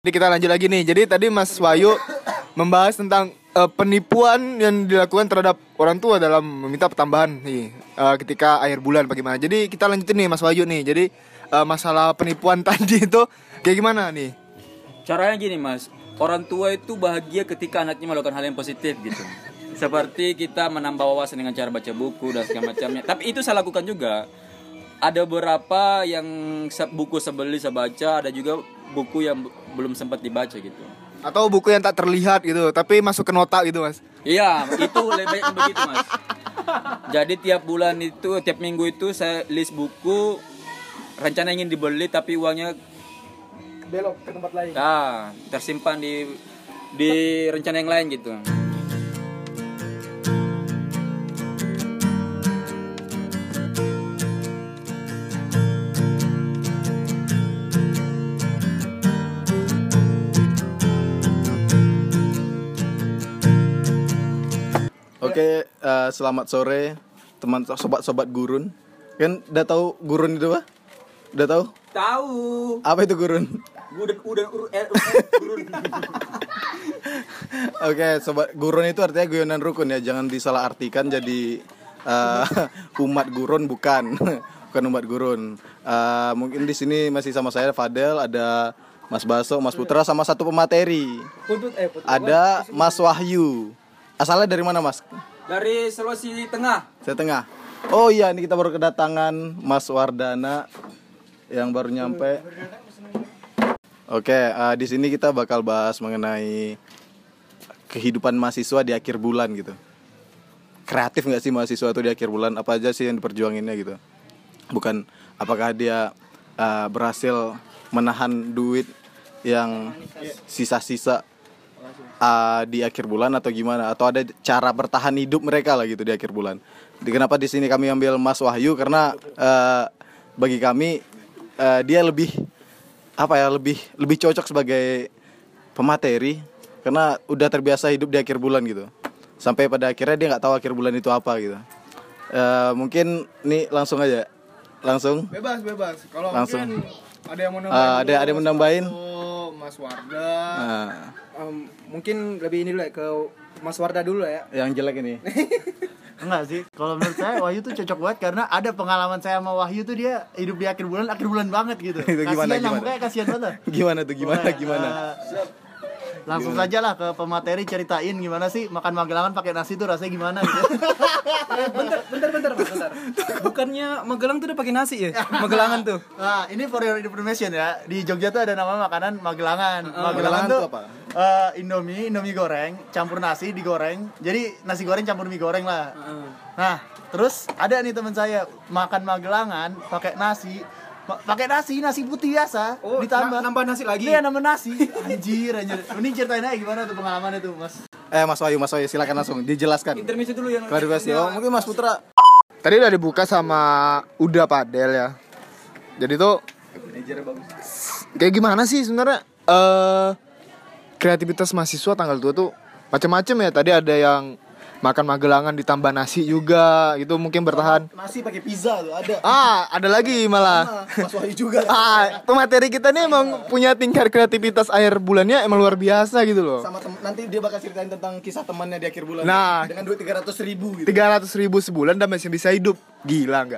Jadi kita lanjut lagi nih. Jadi tadi Mas Wahyu membahas tentang penipuan yang dilakukan terhadap orang tua dalam meminta pertambahan nih ketika akhir bulan bagaimana. Jadi kita lanjutin nih Mas Wahyu nih. Jadi masalah penipuan tadi itu kayak gimana nih? Caranya gini Mas, orang tua itu bahagia ketika anaknya melakukan hal yang positif gitu. Seperti kita menambah wawasan dengan cara baca buku dan segala macamnya. Tapi itu saya lakukan juga. Ada beberapa yang buku sebeli saya baca, ada juga buku yang belum sempat dibaca gitu. Atau buku yang tak terlihat gitu, tapi masuk ke nota gitu Mas. Iya, itu lebih baik begitu Mas. Jadi tiap bulan itu, tiap minggu itu saya list buku, rencana ingin dibeli tapi uangnya Belok ke tempat lain. Tersimpan di rencana yang lain gitu. Oke, selamat sore teman sobat-sobat gurun. Kan udah tahu gurun itu apa? Udah tahu? Tahu. Apa itu gurun? Gurun. Oke, sobat gurun itu artinya guyonan rukun ya. Jangan disalahartikan jadi umat gurun bukan. Bukan umat gurun. Mungkin di sini masih sama saya Fadel, ada Mas Baso, Mas Putra sama satu pemateri. Ada Mas Wahyu. Asalnya dari mana Mas? Dari Sulawesi Tengah. Saya Tengah. Oh iya, ini kita baru kedatangan Mas Wardana yang baru nyampe. Oke, di sini kita bakal bahas mengenai kehidupan mahasiswa di akhir bulan gitu. Kreatif nggak sih mahasiswa itu di akhir bulan? Apa aja sih yang diperjuanginnya gitu? Bukan apakah dia berhasil menahan duit yang sisa-sisa di akhir bulan atau gimana, atau ada cara bertahan hidup mereka lah gitu di akhir bulan. Kenapa di sini kami ambil Mas Wahyu karena bagi kami dia lebih lebih cocok sebagai pemateri karena udah terbiasa hidup di akhir bulan gitu. Sampai pada akhirnya dia nggak tahu akhir bulan itu apa gitu. Mungkin nih langsung aja. Langsung. Bebas. Kalau langsung. Mungkin ada yang mau nambahin. Ada yang menambahin. Mas Warda. Mungkin lebih ini dulu ya, ke Mas Warda dulu ya. Yang jelek ini. Enggak sih, kalau menurut saya Wahyu tuh cocok banget karena ada pengalaman saya sama Wahyu tuh dia hidup di akhir bulan banget gitu. Itu gimana? Kasihan banget. Gimana? Langsung saja lah ke pemateri ceritain gimana sih makan Magelangan pakai nasi tuh rasanya gimana gitu. Bentar. Bukannya Magelang tuh udah pakai nasi ya? Magelangan tuh. Nah, ini for your information ya. Di Jogja tuh ada nama makanan Magelangan. Magelangan tuh apa? Indomie goreng campur nasi digoreng. Jadi nasi goreng campur mie goreng lah. Nah, terus ada nih teman saya makan Magelangan pakai nasi putih biasa ditambah nambah nasi lagi. Iya, nambah nasi. Anjir. Ini ceritain aja gimana tuh pengalamannya tuh, Mas. Mas Wahyu silakan langsung dijelaskan. Intermezzo dulu yang Klarifikasi. Mungkin Mas Putra. Tadi udah dibuka sama Uda Padel ya. Jadi tuh kayak gimana sih sebenarnya kreativitas mahasiswa tanggal 2 tuh macam-macam ya. Tadi ada yang makan Magelangan ditambah nasi juga gitu, mungkin bertahan. Nasi pakai pizza tuh ada. Ada lagi malah. Mas Wahyu juga. Pemateri kita nih emang punya tingkat kreativitas akhir bulannya emang luar biasa gitu loh. Sama nanti dia bakal ceritain tentang kisah temannya di akhir bulan. Nah, dengan duit 300.000 gitu. 300.000 sebulan dan masih bisa hidup. Gila nggak?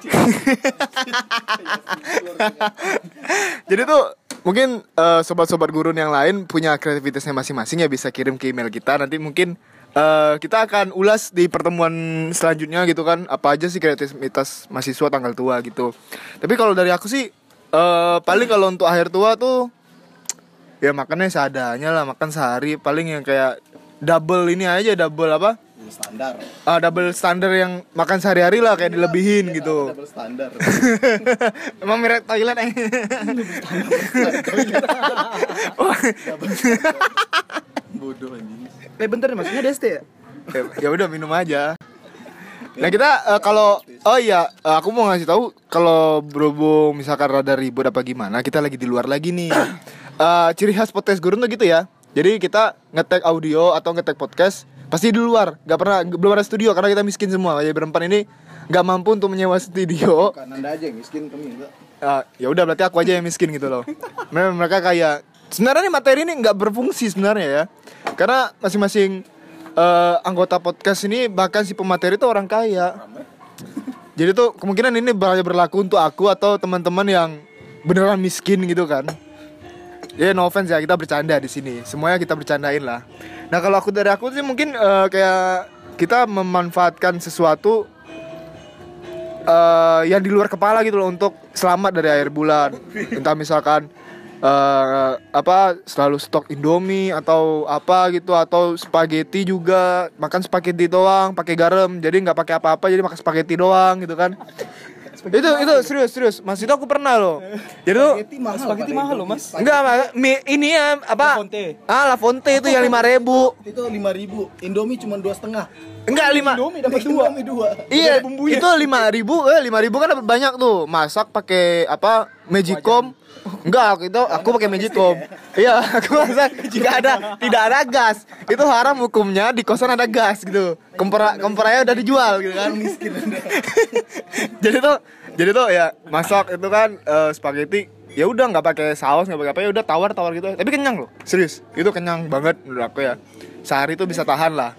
Jadi tuh mungkin sobat-sobat gurun yang lain punya kreativitasnya masing-masing ya, bisa kirim ke email kita. Nanti mungkin kita akan ulas di pertemuan selanjutnya gitu kan, apa aja sih kreativitas mahasiswa tanggal tua gitu. Tapi kalau dari aku sih paling kalau untuk akhir tua tuh ya makannya seadanya lah, makan sehari paling yang kayak double Standar. Double standar yang makan sehari-hari lah, kayak dilebihin gitu. Double standar. Emang merek toilet Bodoh anjing. bentar maksudnya DST ya? Ya udah minum aja. Nah kita aku mau ngasih tahu kalau berhubung misalkan rada ribut apa gimana, kita lagi di luar lagi nih. Ciri khas podcast gurun tuh gitu ya. Jadi kita nge-tag audio atau nge-tag podcast pasti di luar, belum ada studio karena kita miskin semua. Jadi berempat ini nggak mampu untuk menyewa studio. Bukan Anda aja yang miskin, kami enggak. Ya udah berarti aku aja yang miskin gitu loh. Mereka kayak sebenarnya nih materi ini nggak berfungsi sebenarnya ya. Karena masing-masing anggota podcast ini bahkan si pemateri itu orang kaya. Jadi tuh kemungkinan ini berlaku untuk aku atau teman-teman yang beneran miskin gitu kan. Ya no offense ya, kita bercanda di sini. Semuanya kita bercandain lah. Nah kalau dari aku sih mungkin kayak kita memanfaatkan sesuatu yang di luar kepala gitu loh untuk selamat dari akhir bulan. Entah misalkan selalu stok Indomie atau apa gitu, atau spaghetti juga, makan spaghetti doang pakai garam, jadi nggak pakai apa-apa, jadi makan spaghetti doang gitu kan. Itu serius Mas, itu aku pernah loh. Jadi tuh Spaghetti mahal loh Mas. enggak ini ya apa? La Fonte itu yang 5.000. Itu 5.000. Indomie cuma 2,5. Enggak 5. Indomie dapat 2. Iya, itu 5.000, 5.000 kan dapat banyak tuh. Masak pakai apa? Magicom. Enggak, aku pakai Magicom. Iya, aku masak tidak ada gas. Itu haram hukumnya, di kosan ada gas gitu. Kompornya udah dijual gitu kan. Miskin. Jadi tuh ya masak itu kan spaghetti, ya udah nggak pakai saus, nggak pakai apa, ya udah tawar gitu. Tapi kenyang loh, serius. Itu kenyang banget menurut aku ya. Sehari tuh bisa tahan lah.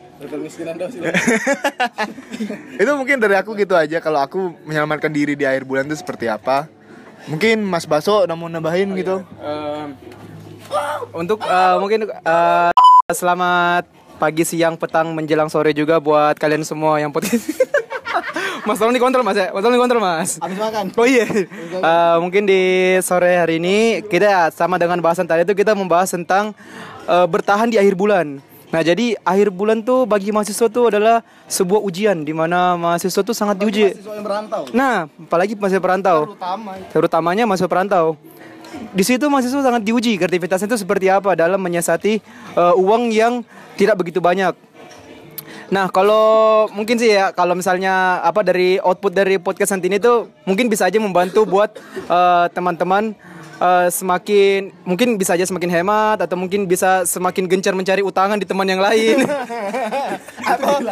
Itu mungkin dari aku gitu aja. Kalau aku menyelamatkan diri di akhir bulan itu seperti apa. Mungkin Mas Baso mau nambahin gitu. Untuk mungkin selamat pagi, siang, petang, menjelang sore juga buat kalian semua yang podcast. Mas tolong dikontrol Mas ya. Tolong dikontrol Mas. Habis makan. Oh iya. Mungkin di sore hari ini kita sama dengan bahasan tadi itu kita membahas tentang bertahan di akhir bulan. Nah jadi akhir bulan tuh bagi mahasiswa tuh adalah sebuah ujian di mana mahasiswa tuh sangat diuji. Mahasiswa yang merantau. Nah apalagi mahasiswa perantau. Terutamanya mahasiswa perantau. Di situ mahasiswa sangat diuji kreativitasnya itu seperti apa dalam menyiasati uang yang tidak begitu banyak. Nah kalau mungkin sih ya, kalau misalnya dari output dari podcast nanti ini tuh mungkin bisa aja membantu buat teman-teman semakin, mungkin bisa aja semakin hemat, atau mungkin bisa semakin gencar mencari utangan di teman yang lain. atau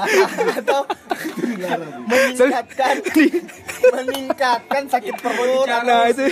meningkatkan sakit perut. Nah itu.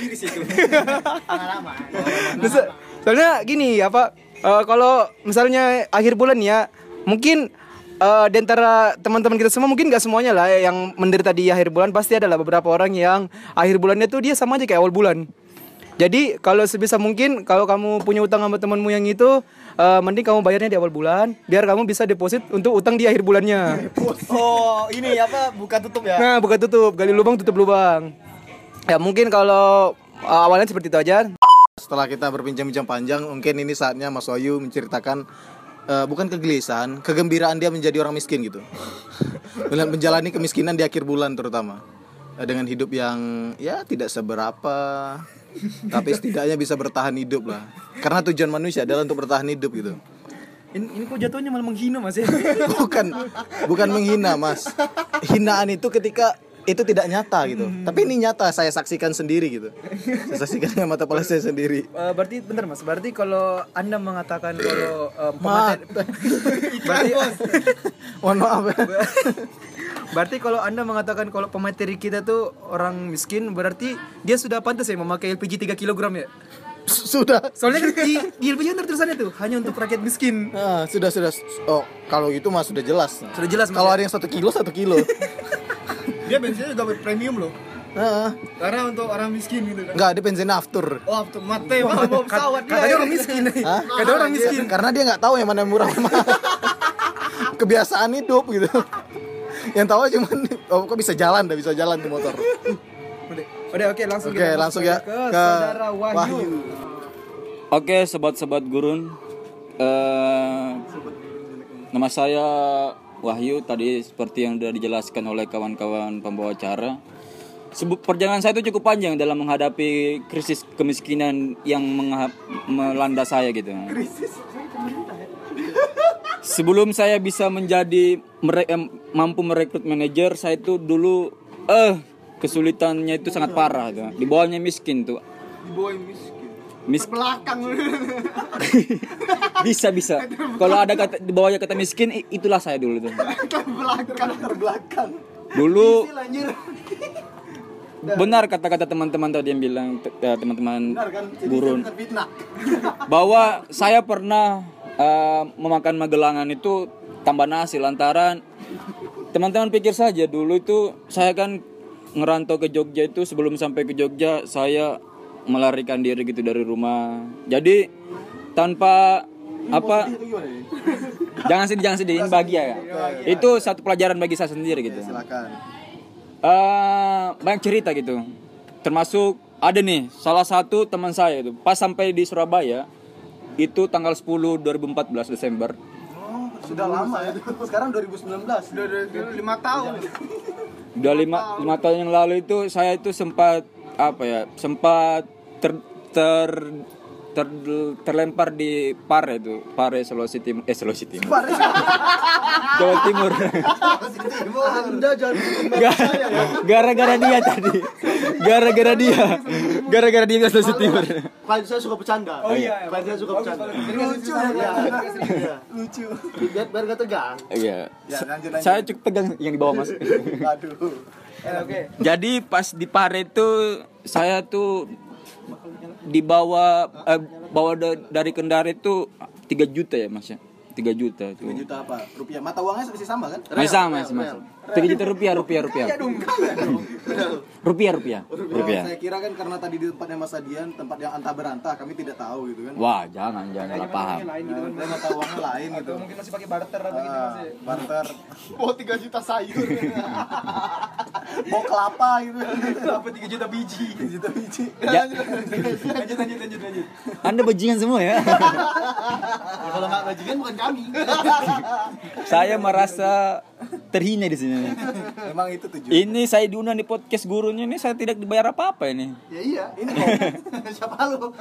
Soalnya gini kalau misalnya akhir bulan ya, mungkin di antara teman-teman kita semua, mungkin gak semuanya lah yang menderita di akhir bulan. Pasti adalah beberapa orang yang akhir bulannya tuh dia sama aja kayak awal bulan. Jadi kalau sebisa mungkin, kalau kamu punya utang sama temanmu yang itu, mending kamu bayarnya di awal bulan, biar kamu bisa deposit untuk utang di akhir bulannya. Oh ini buka tutup ya. Nah buka tutup, gali lubang tutup lubang. Ya mungkin kalau awalnya seperti itu aja. Setelah kita berbincang-bincang panjang, mungkin ini saatnya Mas Wahyu menceritakan bukan kegelisahan, kegembiraan dia menjadi orang miskin gitu. Menjalani kemiskinan di akhir bulan terutama. Dengan hidup yang ya tidak seberapa, tapi setidaknya bisa bertahan hidup lah. Karena tujuan manusia adalah untuk bertahan hidup gitu. Ini kok jatuhnya malah menghina Mas ya? Bukan menghina Mas. Hinaan itu ketika itu tidak nyata gitu. Tapi ini nyata, saya saksikan sendiri gitu. Saya saksikan dengan mata kepala saya sendiri. Berarti bentar Mas, berarti kalau Anda mengatakan kalau berarti mohon maaf ya. Berarti kalau Anda mengatakan kalau pemateri kita tuh orang miskin, berarti dia sudah pantas ya memakai LPG 3 kg ya? Sudah. Soalnya kan di LPG kan tertulisannya tuh hanya untuk rakyat miskin. Nah, sudah. Oh, kalau itu Mas sudah jelas. Sudah jelas Mas. Kalau ada yang 1 kilo. Dia bensinnya juga premium loh. Karena untuk orang miskin gitu kan. Enggak, dia bensin after. Oh, after mate mau pesawat dia. Katanya orang miskin. Kata orang miskin. Karena dia enggak tahu yang mana yang murah mana. Kebiasaan hidup gitu. Yang tahu cuman kok bisa jalan tuh motor. Udah oke, langsung ya ke Saudara Wahyu. Oke, sobat-sobat gurun. Nama saya Wahyu, tadi seperti yang sudah dijelaskan oleh kawan-kawan pembawa acara. Perjalanan saya itu cukup panjang dalam menghadapi krisis kemiskinan yang melanda saya gitu. Sebelum saya bisa menjadi mampu merekrut manajer, saya itu dulu kesulitannya itu sangat parah gitu. Di bawahnya miskin tuh. Di bawah miskin. Belakang. Bisa. Kalau ada kata di bawahnya kata miskin, itulah saya dulu tuh. Terbelakang. Dulu benar kata-kata teman-teman tadi yang bilang teman-teman Benar kan? Jadi gurun saya fitnah. bahwa saya pernah memakan magelangan itu tambah nasi lantaran teman-teman pikir saja dulu itu saya kan ngerantau ke Jogja itu sebelum sampai ke Jogja saya melarikan diri gitu dari rumah. Jadi tanpa apa jangan sedih ini bahagia ya. Itu satu pelajaran bagi saya sendiri gitu. Silakan. Banyak cerita gitu. Termasuk ada nih salah satu teman saya itu pas sampai di Surabaya itu tanggal 10 2014 Desember. Oh, sudah lama ya. Sekarang 2019. Udah 5 tahun. Udah 5 tahun yang lalu itu saya itu sempat terlempar di Pare Sulawesi Timur Jawa Timur. Anda jangan Gara-gara dia tadi. Gara-gara dia ke Sulawesi Timur. Klien saya suka bercanda. Oh iya, Klien saya suka bercanda. Lucu. Lucu. Biar gak tegang. Iya. Ya, lanjut. Saya cukup tegang yang di bawah Mas. Aduh. Oke. Jadi pas di Pare itu saya tuh dibawa dari Kendari itu 3 juta ya Mas ya. 3 juta tuh. 3 juta apa? Rupiah. Mata uangnya masih sama kan? Masih sama, Mas. 3 juta rupiah. Rupiah. Saya kira kan karena tadi di tempatnya Mas Adian, tempat yang antah berantah, kami tidak tahu gitu kan. Wah, jangan salah paham. Dan mata uangnya lain gitu. Mungkin masih pakai barter apa gitu Mas. Barter. Oh 3 juta sayur. Mau kelapa gitu. Apa 3 juta biji. 3 juta biji. Ya, Lanjut. Anda bajingan semua ya. Ya, kalau nggak bajingan bukan kami. Saya merasa terhina di sini. Emang itu tujuan. Ini saya diundang di podcast gurunya ini saya tidak dibayar apa-apa ini. Ya iya, ini siapa lu?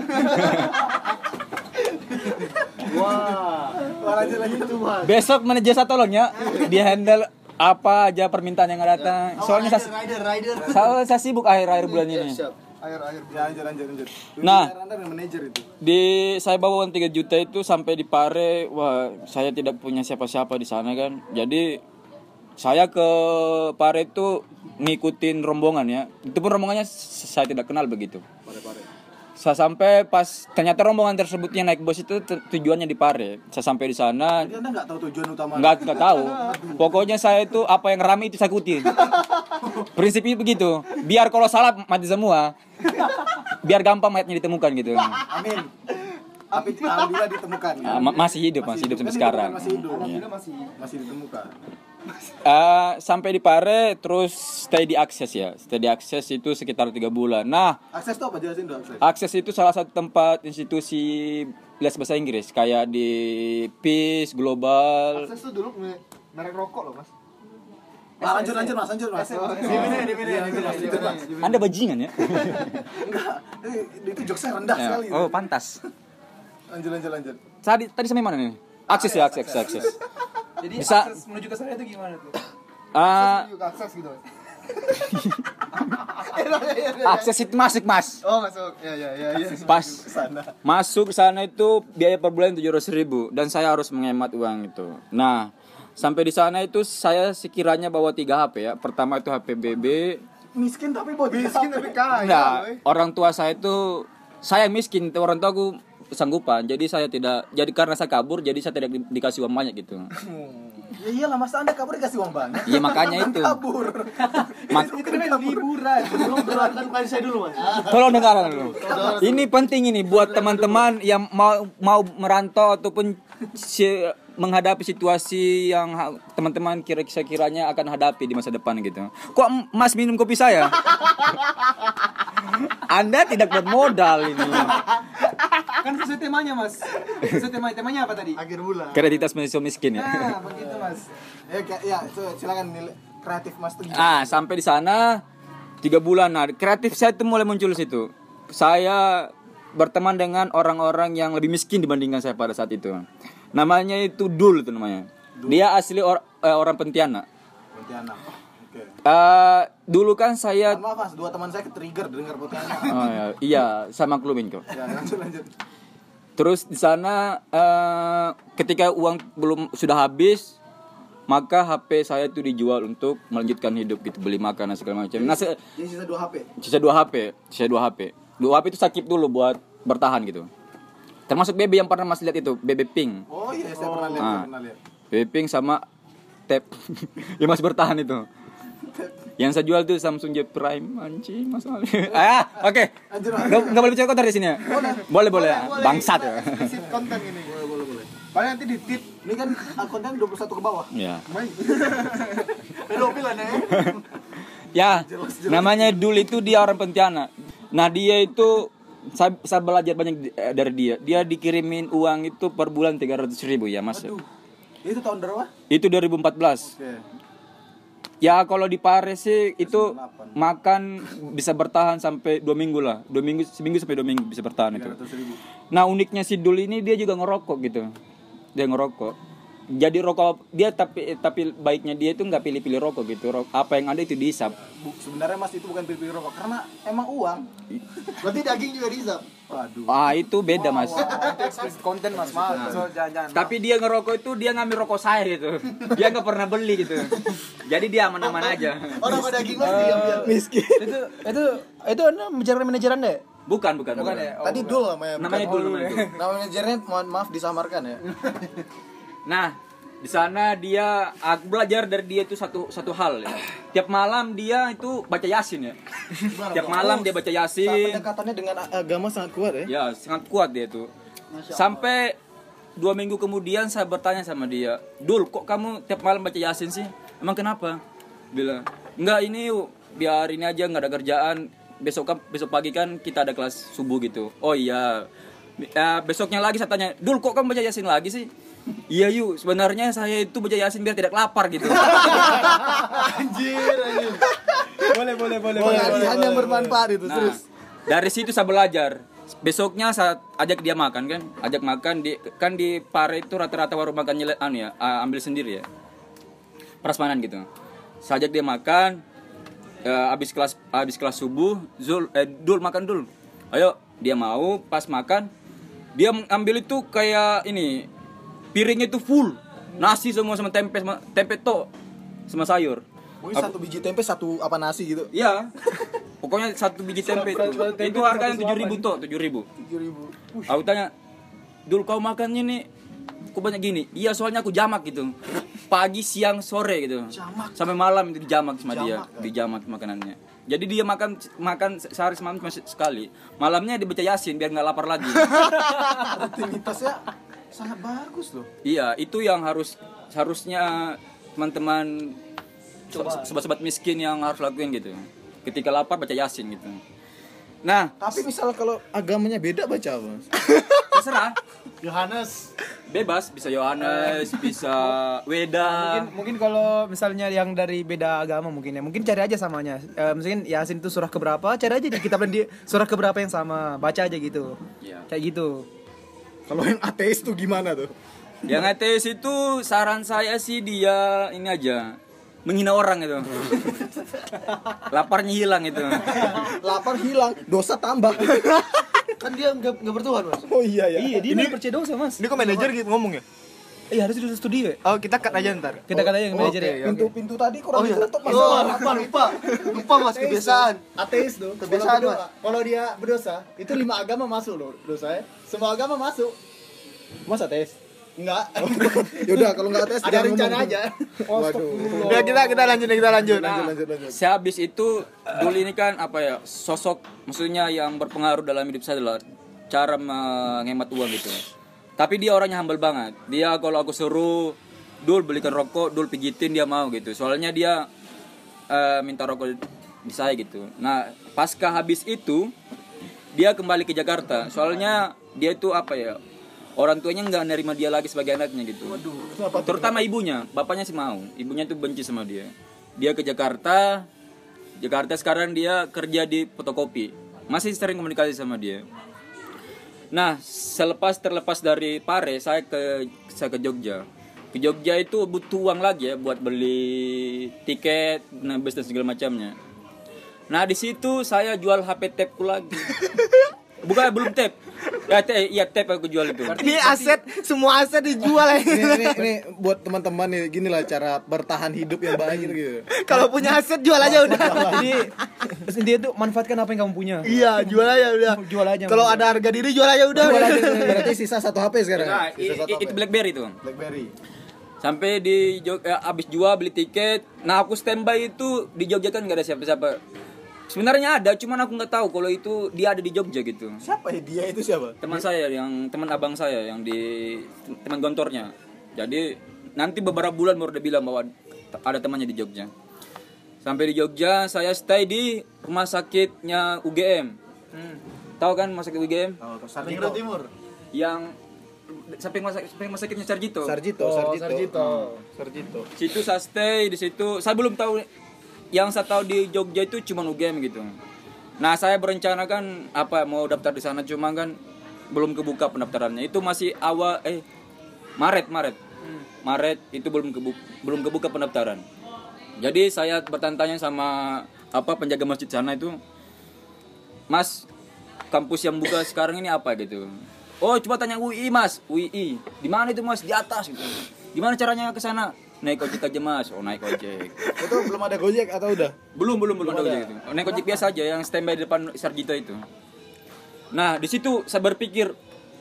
Wah, lanjut itu Mas. Besok manajer saya tolong ya di handle apa aja permintaan yang datang. Soalnya rider. saya sibuk akhir-akhir bulan ini. Air. Ya, lanjut. Nah, Anda manajer itu. saya bawa uang 3 juta itu sampai di Pare. Wah, saya tidak punya siapa-siapa di sana kan. Jadi saya ke Pare itu ngikutin rombongan ya. Itu pun rombongannya saya tidak kenal begitu. Pare. Saya sampai pas ternyata rombongan tersebut yang naik bus itu tujuannya di Pare. Saya sampai di sana Jadi Anda nggak tahu tujuan utama. nggak tahu. Pokoknya saya itu apa yang ramai itu saya ikutin. Prinsipnya begitu. Biar kalau salah mati semua. Biar gampang mayatnya ditemukan gitu. Amin. Tapi alhamdulillah ditemukan. Masih hidup sampai Kan sekarang. Masih hidup. Iya. Masih ditemukan. Sampai di Pare terus stay di Akses ya. Stay di Akses itu sekitar 3 bulan. Nah, Akses itu apa, jelasin dong akses. Akses itu salah satu tempat institusi les bahasa Inggris kayak di Peace Global. Akses tuh dulu merek rokok loh Mas. Lanjut Mas. Di mana? Anda bajingan ya? Enggak. Itu jokesnya rendah sekali. Oh, pantas. Lanjut. Tadi sampai mana nih? Akses ya, akses. Jadi Bisa- akses menuju ke sana itu gimana tuh? Akses gitu. Akses itu masuk Mas. Oh masuk. Ya. Pas masuk sana itu biaya per bulan 700.000 dan saya harus menghemat uang itu. Nah, sampai di sana itu saya sekiranya bawa 3 HP ya. Pertama itu HP BB. Miskin tapi kaya. Enggak, orang tua saya itu saya miskin, orang tua aku sanggupan. Jadi saya tidak, jadi karena saya kabur jadi saya tidak dikasih uang banyak gitu. Ya iyalah, masa Anda kabur dikasih uang banyak. Iya makanya itu. Kabur. Itu kan liburan. Belum berangkat kali saya dulu Mas. Tolong dengarkan dulu. Ini penting ini buat teman-teman yang mau merantau ataupun menghadapi situasi yang teman-teman kira-kiranya akan hadapi di masa depan gitu. Kok Mas minum kopi saya? Anda tidak bermodal ini. Kan sesuai temanya Mas. Sesuai temanya apa tadi? Akhir bulan. Kreditas mahasiswa miskin ya. Nah, begitu Mas. Ya, silakan nilai kreatif Mas tuh gimana? Sampai di sana 3 bulan. Nah, kreatif saya itu mulai muncul di situ. Saya berteman dengan orang-orang yang lebih miskin dibandingkan saya pada saat itu. Namanya itu Dul itu namanya. Dia asli orang Pontianak. Pontianak. Oke. Dulu kan saya Maaf Mas, 2 teman saya ke-trigger dengar Pontianak. iya, saya maklumin kok. Ya, lanjut. Terus di sana ketika uang belum sudah habis, maka HP saya itu dijual untuk melanjutkan hidup gitu, beli makan dan segala macam. Nah, Jadi sisa 2 HP. sisa 2 HP, Dua HP itu sakit dulu buat bertahan gitu. Termasuk BB yang pernah Mas lihat itu, BB Pink. Oh iya, saya pernah lihat, Ah. saya pernah lihat. BB Pink sama tab yang masih bertahan itu. Yang saya jual tuh Samsung J Prime, anjing masalah. Oke. Enggak boleh bicara kotor di sini ya? Boleh. Bangsat ya. Sip konten ini. Boleh. Paling nanti di tip. Ini kan konten 21 ke bawah. Ya. Pedofil ya. Ya, namanya Dul itu dia orang Pontianak. Nah dia itu saya belajar banyak dari dia. Dia dikirimin uang itu per bulan 300.000 ya mas. Itu tahun berapa? Itu 2014. Oke. Ya kalau di Paris sih itu makan bisa bertahan sampai 2 minggu lah. 2 minggu, seminggu sampai 2 minggu bisa bertahan itu. Nah uniknya si Dul ini dia juga ngerokok gitu. Dia ngerokok. Jadi rokok dia tapi baiknya dia itu nggak pilih-pilih rokok gitu. Apa yang ada itu dihisap. Sebenarnya Mas itu bukan pilih rokok karena emang uang. Berarti daging juga dihisap. Waduh. Ah itu beda mas. Konten Mas. So, jangan. Tapi dia ngerokok itu dia ngambil rokok saya gitu. Dia nggak pernah beli gitu. Jadi dia aman-aman aja. Orang pada daging mas diambil. Miskin. itu Anda bicara manajeran deh. Bukan ya? Tadi Dul namanya. Namanya Dul. Namanya manajernya mohon maaf disamarkan ya. Nah, di sana aku belajar dari dia itu satu hal ya. Tiap malam dia itu baca Yasin ya. Tiap malam dia baca Yasin. Pendekatannya dengan agama sangat kuat ya. Ya, sangat kuat dia tuh. Sampai 2 minggu kemudian saya bertanya sama dia, "Dul, kok kamu tiap malam baca Yasin sih? Emang kenapa?" Bilang, "Enggak, ini yuk, biar ini aja nggak ada kerjaan. Besok pagi kan kita ada kelas subuh gitu." "Oh iya." Besoknya lagi saya tanya, "Dul, kok kamu baca Yasin lagi sih?" "Iya yuk, sebenarnya saya itu baca Yasin biar tidak lapar gitu." Anjir. Boleh. Pengalihan yang bermanfaat itu Nah, terus. dari situ saya belajar. Besoknya saya ajak dia makan kan, di Pare itu rata-rata warung makannya ambil sendiri ya, prasmanan gitu. Saya ajak dia makan, habis kelas subuh, Dul makan Dul, ayo. Dia mau, pas makan dia ambil itu kayak ini, piringnya itu full nasi semua sama tempe to sama sayur. Mungkin satu biji tempe satu apa nasi gitu. Iya. Pokoknya 1 biji tempe itu. Itu harganya 7.000 toh, 7.000. 7.000. Aku tanya, "Dul, kau makannya nih kok banyak gini?" "Iya, soalnya aku jamak gitu. Pagi, siang, sore gitu. Sampai malam itu dijamak sama dia, dijamak makanannya. Jadi dia makan sehari semalam cuma sekali. Malamnya dibaca Yasin biar nggak lapar lagi. Rutinitasnya sangat bagus loh. Iya, itu yang harusnya teman-teman sobat-sobat miskin yang harus lakuin gitu. Ketika lapar baca Yasin gitu. Nah, Tapi misal kalau agamanya beda baca apa? terserah. Yohanes. Bebas, bisa Yohanes, bisa Weda. Mungkin kalau misalnya yang dari beda agama mungkin cari aja samanya. Mungkin Yasin itu surah keberapa, cari aja di kitab di surah keberapa yang sama, baca aja gitu. Iya. Kayak gitu. Kalau yang ateis tuh gimana tuh? Yang ateis itu saran saya sih dia ini aja, menghina orang itu. Laparnya hilang itu. Lapar hilang, dosa tambah. Kan dia nggak bertuhan mas. Oh iya ya. Iya, dia ini percaya dosa, Mas. Ini kok manajer gitu ngomong ya? Iya, harus di studio ya. Oh, kita cut aja ntar. Kita kata yang manajer ya. Pintu-pintu tadi kurang ditutup Mas. Lupa mas kebiasaan. Ateis tuh. Kebiasaan, Kalau Mas. Kalau dia berdosa, itu 5 agama masuk loh dosanya. Semua agama masuk. Mas ateis. Enggak. Yaudah kalau nggak ateis Ada jangan rencana ngomong. aja. Waduh. Udah kita lanjut. Lanjut. Sehabis itu Dul ini kan apa ya, sosok maksudnya yang berpengaruh dalam hidup saya adalah cara menghemat uang gitu. Tapi dia orangnya humble banget. Dia kalau aku suruh Dul belikan rokok, Dul pijitin, dia mau gitu. Soalnya dia minta rokok di saya gitu. Nah, pasca habis itu dia kembali ke Jakarta. Soalnya dia itu apa ya, orang tuanya nggak nerima dia lagi sebagai anaknya gitu. Terutama ibunya, bapaknya sih mau. Ibunya tuh benci sama dia. Dia ke Jakarta sekarang dia kerja di fotokopi. Masih sering komunikasi sama dia. Nah, terlepas dari Pare, saya ke Jogja. Ke Jogja itu butuh uang lagi ya buat beli tiket, bus dan segala macamnya. Nah, di situ saya jual HP tabku lagi. Bukan, belum tap. Ya tap aku jual itu. Ini aset, semua aset dijual ya. Ini buat teman-teman nih, gini lah cara bertahan hidup yang baik gitu. Kalau punya aset jual aja udah. Jadi intinya tuh manfaatkan apa yang kamu punya. Iya, jual aja udah. Jual aja. Kalau ada harga diri jual aja udah. Berarti sisa 1 HP sekarang. Nah, Sisa 1 itu BlackBerry tuh. BlackBerry. Sampai di abis jual beli tiket. Nah, aku standby itu di Jogja kan nggak ada siapa-siapa. Sebenarnya ada, cuman aku nggak tahu kalau itu dia ada di Jogja gitu. Siapa ya dia itu siapa? Teman saya teman abang saya yang di teman kantornya. Jadi nanti beberapa bulan baru dia bilang bahwa ada temannya di Jogja. Sampai di Jogja saya stay di rumah sakitnya UGM. Tahu kan rumah sakit UGM? Oh, Sarjito Timur. Yang samping rumah sakitnya Sarjito. Sarjito. Situ saya stay di situ. Saya belum tahu, yang saya tahu di Jogja itu cuma UGM gitu. Nah, saya berencana kan mau daftar di sana, cuma kan belum kebuka pendaftarannya. Itu masih awal Maret. Maret itu belum kebuka pendaftaran. Jadi saya bertanya sama penjaga masjid sana itu, "Mas, kampus yang buka sekarang ini apa?" gitu. "Oh, coba tanya UI, Mas." "UI. Di mana itu, Mas?" "Di atas." gitu. "Gimana caranya ke sana?" "Naik ojek aja, Mas." "Oh, naik ojek." Itu belum ada Gojek atau udah? Belum ada ojek itu. Naik ojek biasa aja yang standby di depan Sarjito itu. Nah, di situ saya berpikir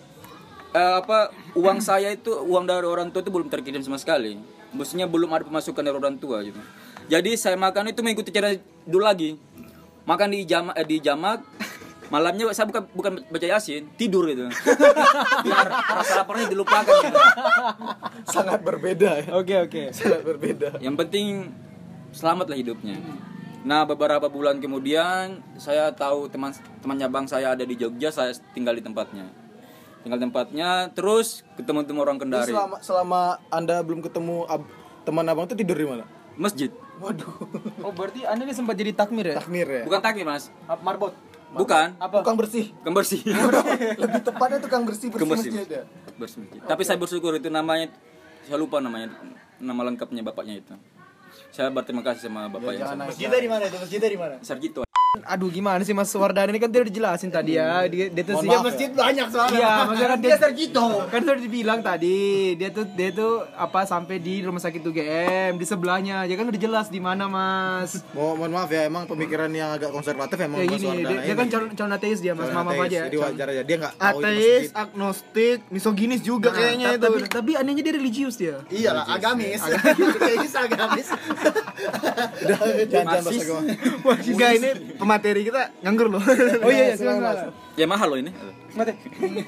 uang saya itu, uang dari orang tua itu belum terkirim sama sekali. Maksudnya belum ada pemasukan dari orang tua gitu. Jadi saya makan itu mengikuti cara dulu lagi. Makan di jamak. Malamnya saya bukan baca Yasin, tidur gitu. Biar rasa laparnya dilupakan gitu. Sangat berbeda ya. Oke. Sangat berbeda. Yang penting selamatlah hidupnya. Nah, beberapa bulan kemudian saya tahu temannya bang saya ada di Jogja, saya tinggal di tempatnya. Terus ketemu orang Kendari. Selama Anda belum ketemu teman abang itu tidur di mana? Masjid. Waduh. Oh, berarti Anda ini sempat jadi takmir ya? Takmir ya. Bukan takmir, Mas. Marbot. Bukan. Apa? Tukang bersih. Kembersih. Lebih tepatnya tukang bersih Kembersih. masjid ya. Masjid. Tapi saya bersyukur itu namanya, saya lupa nama lengkapnya bapaknya itu. Saya berterima kasih sama bapak yang sama. Masjidnya di mana itu? Masjidnya di mana? Sarjito. Aduh, gimana sih Mas Wardana ini kan dia udah dijelasin tadi ya. Dia tuh Mohon dia maaf Masjid banyak soalnya. Iya, maksudnya kan dia Sarjito. Kan sudah dibilang tadi, dia tuh sampai di rumah sakit UGM di sebelahnya. Ya kan udah jelas di mana, Mas. Mohon maaf ya, emang pemikiran yang agak konservatif emang Kayak Mas gini, Wardana dia ini. kan calon ateis dia, Mas. Mama aja. Jadi wajar aja, dia enggak tahu itu Ateis, masjid. agnostik, misoginis juga kayaknya itu. Tapi anehnya dia religius dia. Iyalah, agamis. Agamis. Jangan bahasa Marxis. agama. Enggak, ini pemateri kita nganggur loh. Oh iya, silakan. Ya mahal loh ini. Mate.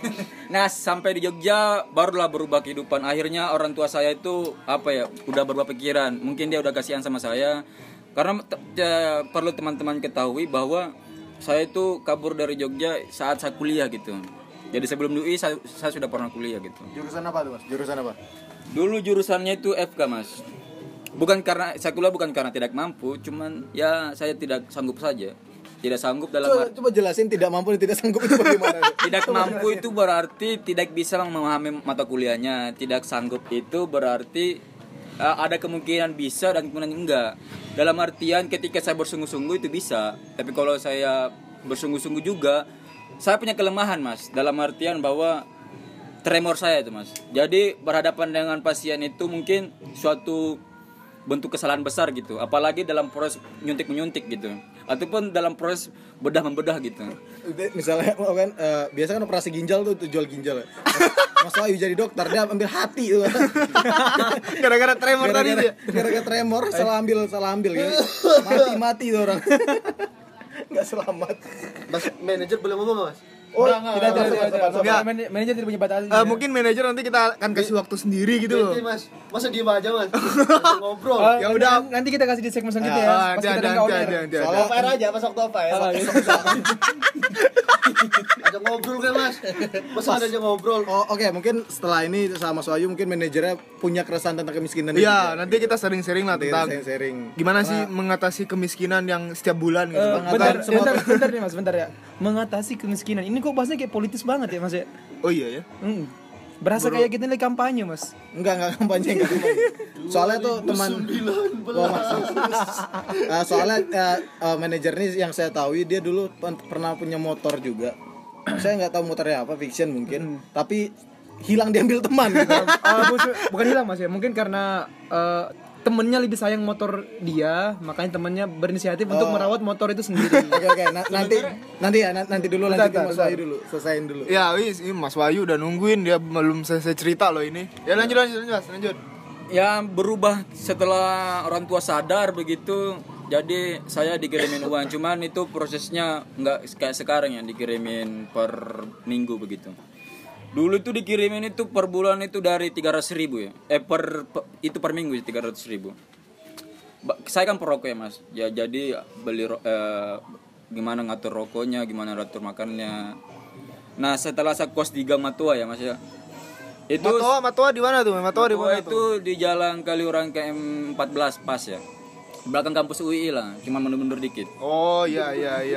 Nah, sampai di Jogja barulah berubah kehidupan. Akhirnya orang tua saya itu udah berubah pikiran. Mungkin dia udah kasihan sama saya. Karena perlu teman-teman ketahui bahwa saya itu kabur dari Jogja saat saya kuliah gitu. Jadi sebelum UI saya sudah pernah kuliah gitu. Jurusan apa tuh, Mas? Jurusan apa? Dulu jurusannya itu FK, Mas. Bukan karena saya kuliah, bukan karena tidak mampu, cuman ya saya tidak sanggup saja. Tidak sanggup dalam Coba jelasin tidak mampu dan tidak sanggup itu bagaimana? tidak mampu itu berarti tidak bisa memahami mata kuliahnya. Tidak sanggup itu berarti ada kemungkinan bisa dan kemungkinan enggak. Dalam artian ketika saya bersungguh-sungguh itu bisa, tapi kalau saya bersungguh-sungguh juga saya punya kelemahan, Mas. Dalam artian bahwa tremor saya itu, Mas. Jadi berhadapan dengan pasien itu mungkin suatu bentuk kesalahan besar gitu, apalagi dalam proses menyuntik gitu, ataupun dalam proses bedah membedah gitu. Misalnya kan biasa kan operasi ginjal tuh jual ginjal. Mas Wahyu jadi dokter, dia ambil hati tuh. Gara-gara tremor tadi dia. Gara-gara tremor salah ambil gitu. Mati tuh orang. Enggak selamat. Mas manajer boleh ngomong, Mas? Oh, Tidak. Enggak. Manajer tidak punya batas. Mungkin manajer nanti kita akan kasih waktu sendiri gitu loh. Berhenti, Mas. Masa diem aja, Mas? Ngobrol. Ya udah. Nanti kita kasih di segmen selanjutnya ya. Pas kita dengar order. Soalnya Off air aja, pas waktu off air. Ajak ngobrol kan, Mas? Masa ada aja ngobrol? Oh, oke, mungkin setelah ini sama Mas Wahyu mungkin manajernya punya keresahan tentang kemiskinan ini. Iya, nanti kita sharing-sharing lah tentang sharing. gimana sih mengatasi kemiskinan yang setiap bulan gitu. Bentar nih Mas, bentar ya. Mengatasi kemiskinan. Ini kok bahasanya kayak politis banget ya Mas ya? Oh iya ya. Berasa kayak kita lagi kampanye Mas. Enggak kampanye enggak. Soalnya tuh teman soalnya manajer ini yang saya tahu dia dulu pernah punya motor juga. saya nggak tahu motornya apa, fiction mungkin, tapi hilang diambil teman gitu. Bukan hilang Mas ya, mungkin karena temennya lebih sayang motor dia, makanya temennya berinisiatif untuk merawat motor itu sendiri. Oke, nanti dulu lanjutin Mas Wahyu dulu, selesain dulu. Ya wis, ini Mas Wahyu udah nungguin, dia belum selesai cerita loh ini. Ya lanjut. Ya berubah setelah orang tua sadar begitu. Jadi saya dikirimin uang, cuman itu prosesnya nggak kayak sekarang ya, dikirimin per minggu begitu. Dulu itu dikirimin itu per bulan itu dari 300.000 ya. Itu per minggu 300.000. Saya kan perokok ya Mas. Ya jadi beli gimana ngatur rokoknya, gimana ngatur makannya. Nah setelah saya kos di Gang Matua ya Mas ya. Itu Matua di mana tuh? Matua di mana tuh? Itu di Jalan Kaliurang KM 14 pas ya. Belakang kampus UI lah, cuma mundur-mundur dikit. Oh iya.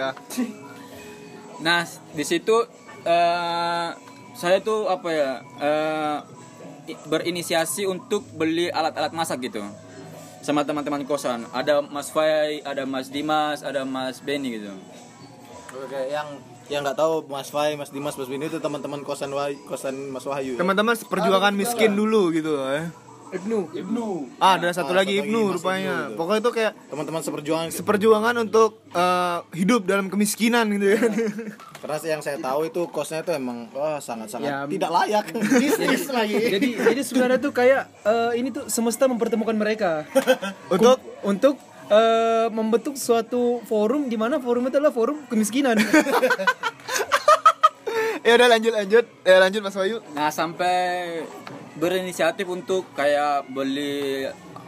Nah di situ saya tuh apa ya berinisiasi untuk beli alat-alat masak gitu sama teman-teman kosan. Ada Mas Fai, ada Mas Dimas, ada Mas Benny gitu. Oke, yang nggak tahu Mas Fai, Mas Dimas, Mas Bini itu teman-teman kosan Mas Wahyu. Teman-teman perjuangan miskin dulu gitu ya. Ibnu. Ada satu lagi Ibnu rupanya. Pokoknya itu kayak Teman-teman seperjuangan untuk hidup dalam kemiskinan gitu ya. Karena yang saya tahu itu kosnya itu emang sangat-sangat Ya, tidak layak. Bisnis lagi. Jadi sebenarnya tuh kayak ini tuh semesta mempertemukan mereka untuk membentuk suatu forum di mana forum itu adalah forum kemiskinan. Ya udah lanjut Mas Wahyu. Nah sampai berinisiatif untuk kayak beli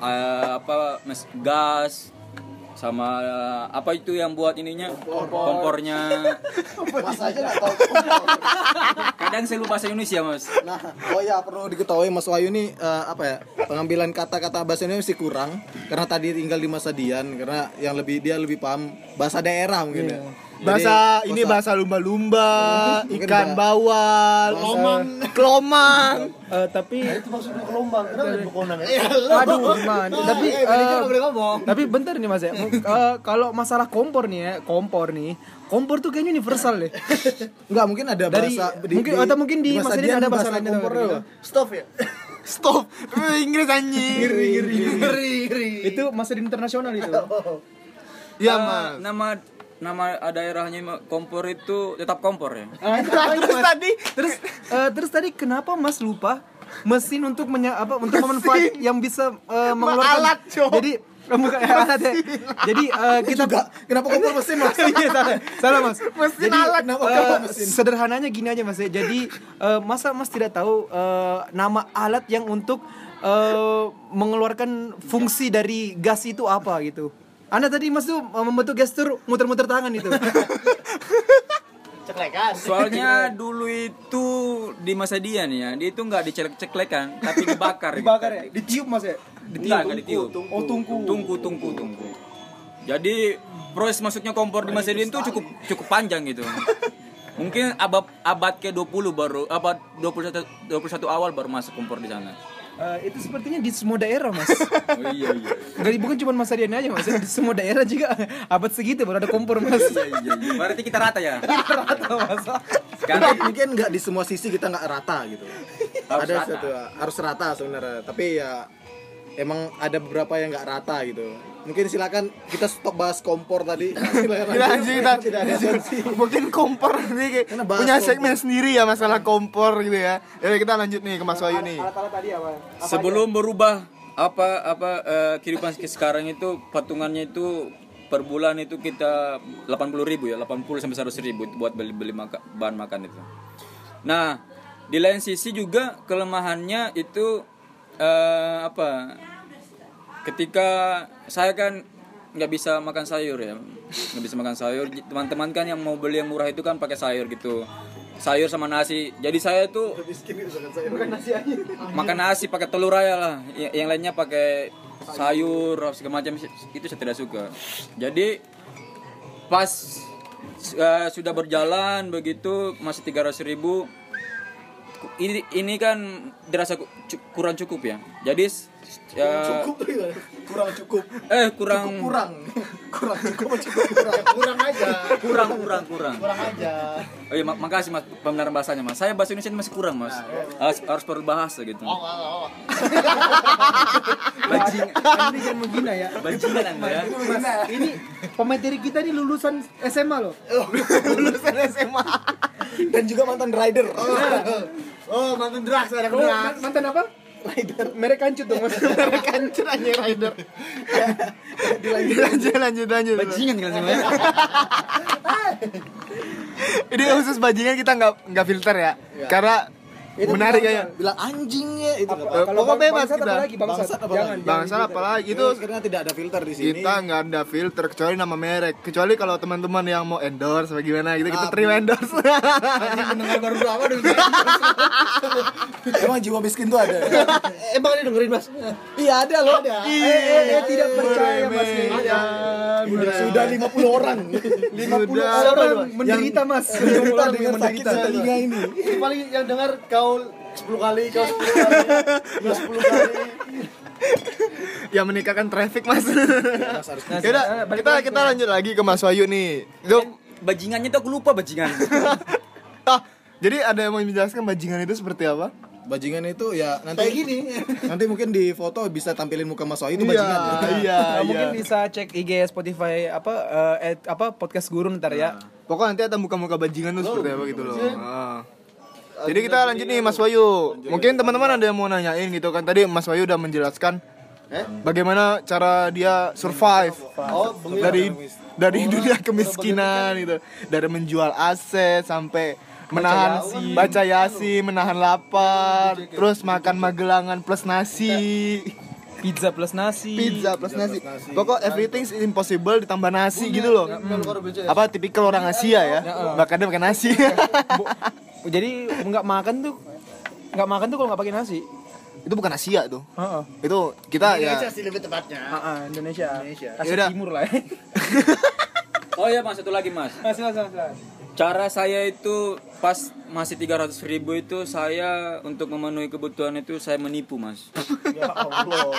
gas sama apa itu yang buat ininya kompornya. Mas aja nggak tahu. Kadang saya lupa bahasa Indonesia Mas. Nah, perlu diketahui Mas Wahyu nih pengambilan kata-kata bahasa Indonesia masih kurang karena tadi tinggal di Masadian, karena dia lebih paham bahasa daerah mungkin ya. Bahasa lumba-lumba, ikan bawal, kelomang. Tapi Itu maksudnya gelombang. Kenapa ada bekonang ya? aduh gimana? Tapi bentar nih Mas ya. Kalau masalah kompor nih, kompor tuh kayaknya universal deh. Enggak, mungkin ada bahasa mungkin di Mas Adin ada bahasa lain kompor gitu. Stop ya. Stop. Inggris anjing. Ngeri. Itu Mas Adin internasional itu. Ya Mas. Nama daerahnya kompor itu tetap kompor ya. Terus tadi kenapa Mas lupa mesin untuk untuk memanfaat yang bisa mengeluarkan alat, Cok. Jadi bukan alat ya. Jadi kita kenapa kompor mesin Mas? Iya, salah Mas. Mesin Jadi alat, kenapa kompor mesin? sederhananya gini aja Mas ya. Jadi masa Mas tidak tahu nama alat yang untuk mengeluarkan fungsi dari gas itu apa gitu. Anda tadi Mas tuh membentuk gestur muter-muter tangan itu. Ceklekan. Soalnya dulu itu di masa dia nih ya, dia itu nggak diceklek-ceklekan, tapi dibakar. Dibakar ya? Ditiup Mas ya? Nggak ditiup. Oh, tungku. Tungku. Jadi proses masuknya kompor di masa dia itu cukup panjang gitu. Mungkin abad ke-20 baru abad 21 awal baru masuk kompor di sana. Itu sepertinya di semua daerah Mas. Oh iya. Bukan cuma Mas Ardian aja Mas, di semua daerah juga abad segitu baru ada kompor Mas. Iya. Berarti kita rata ya. Rata Mas. Sekarang Mungkin nggak di semua sisi kita nggak rata gitu. Harus Ada rata. satu harus rata sebenarnya, tapi ya emang ada beberapa yang nggak rata gitu. Mungkin silakan kita stop bahas kompor tadi. Lanjut kita. Tidak ada solusi. Mungkin kompor ini Karena bahas punya kompor. segmen sendiri ya masalah kompor gitu ya. Jadi kita lanjut nih ke Mas Wahyu nih. Alat-alat tadi apa? sebelum berubah kehidupan sekarang itu patungannya itu per bulan itu kita 80.000 ya, 80 sampai 100.000 buat beli bahan makan itu. Nah, di lain sisi juga kelemahannya itu ketika saya kan nggak bisa makan sayur ya, teman-teman kan yang mau beli yang murah itu kan pakai sayur gitu, sayur sama nasi. Jadi saya tuh makan nasi pakai telur aja lah, yang lainnya pakai sayur segala macam itu saya tidak suka. Jadi pas sudah berjalan begitu masih 300.000, ini kan dirasa kurang cukup ya. Jadi Kurang cukup. Kurang aja. Kurang. Kurang aja. Oh iya, makasih Mas pembenaran bahasanya Mas. Saya bahasa Indonesia masih kurang Mas. Harus perlu bahasa gitu. Oh. Ini kan menghina ya. Bajingan Anda ya. Ini pemateri kita ini lulusan SMA loh. Lulusan SMA. Dan juga mantan rider. Oh, mantan drugs, ada Oh, drugs. mantan apa? Rider. Merek kancut dong mas. Kancut aja rider. Lanjut. Bajingan kan sebenarnya. Ini khusus bajingan kita nggak filter ya. Karena menarik ya. Bilang anjingnya itu enggak apa-apa. Pokoknya bebas bangsat kita. apa lagi bangsat? Bangsat apa Jangan, lagi? Bangsat apalagi itu Karena tidak ada filter di sini. kita nggak ada filter kecuali nama merek. Kecuali kalau teman-teman yang mau endorse bagaimana gitu kita terima endorse. Anjing mendengar baru berapa dulu. Emang jiwa miskin tuh ada. Emang dia dengerin, Mas? Iya ada loh. Tidak percaya mas. Sudah 50 orang. 50 Sudah. orang menderita mas. Kita dengar sakit telinga ini. Ini paling yang dengar kau 10 kali, kau 10 kali, kau 10 kali. Yang menikahkan traffic mas. Mas harus Yaudah, kita lanjut lagi ke Mas Wahyu nih. Itu Bajingannya tuh aku lupa bajingan. jadi ada yang mau menjelaskan bajingan itu seperti apa? bajingan itu ya nanti Kayak gini. Nanti mungkin di foto bisa tampilin muka Mas Wahyu itu bajingan. Iya. Mungkin bisa cek IG Spotify podcast guru ntar ya. Pokoknya nanti ada muka-muka bajingan tuh seperti apa gitu loh. Jadi kita lanjut nih Mas Wahyu. Mungkin teman-teman ada yang mau nanyain gitu kan. Tadi Mas Wahyu udah menjelaskan bagaimana cara dia survive dari dunia kemiskinan gitu. Dari menjual aset sampai menahan baca yasin, menahan lapar, terus makan magelangan plus nasi. Pizza plus nasi. Pokok everything is impossible ditambah nasi gitu loh. Apa tipikal orang Asia ya? Makannya pakai nasi. Jadi nggak makan tuh kalau nggak pakai nasi. Itu bukan Asia tuh. Heeh. Itu kita ya. Indonesia sih lebih tepatnya. Indonesia. Asia Yaudah. Timur lah. Oh iya Mas, satu lagi Mas. Mas. Cara saya itu pas masih 300.000 itu saya untuk memenuhi kebutuhan itu saya menipu Mas. Ya Allah.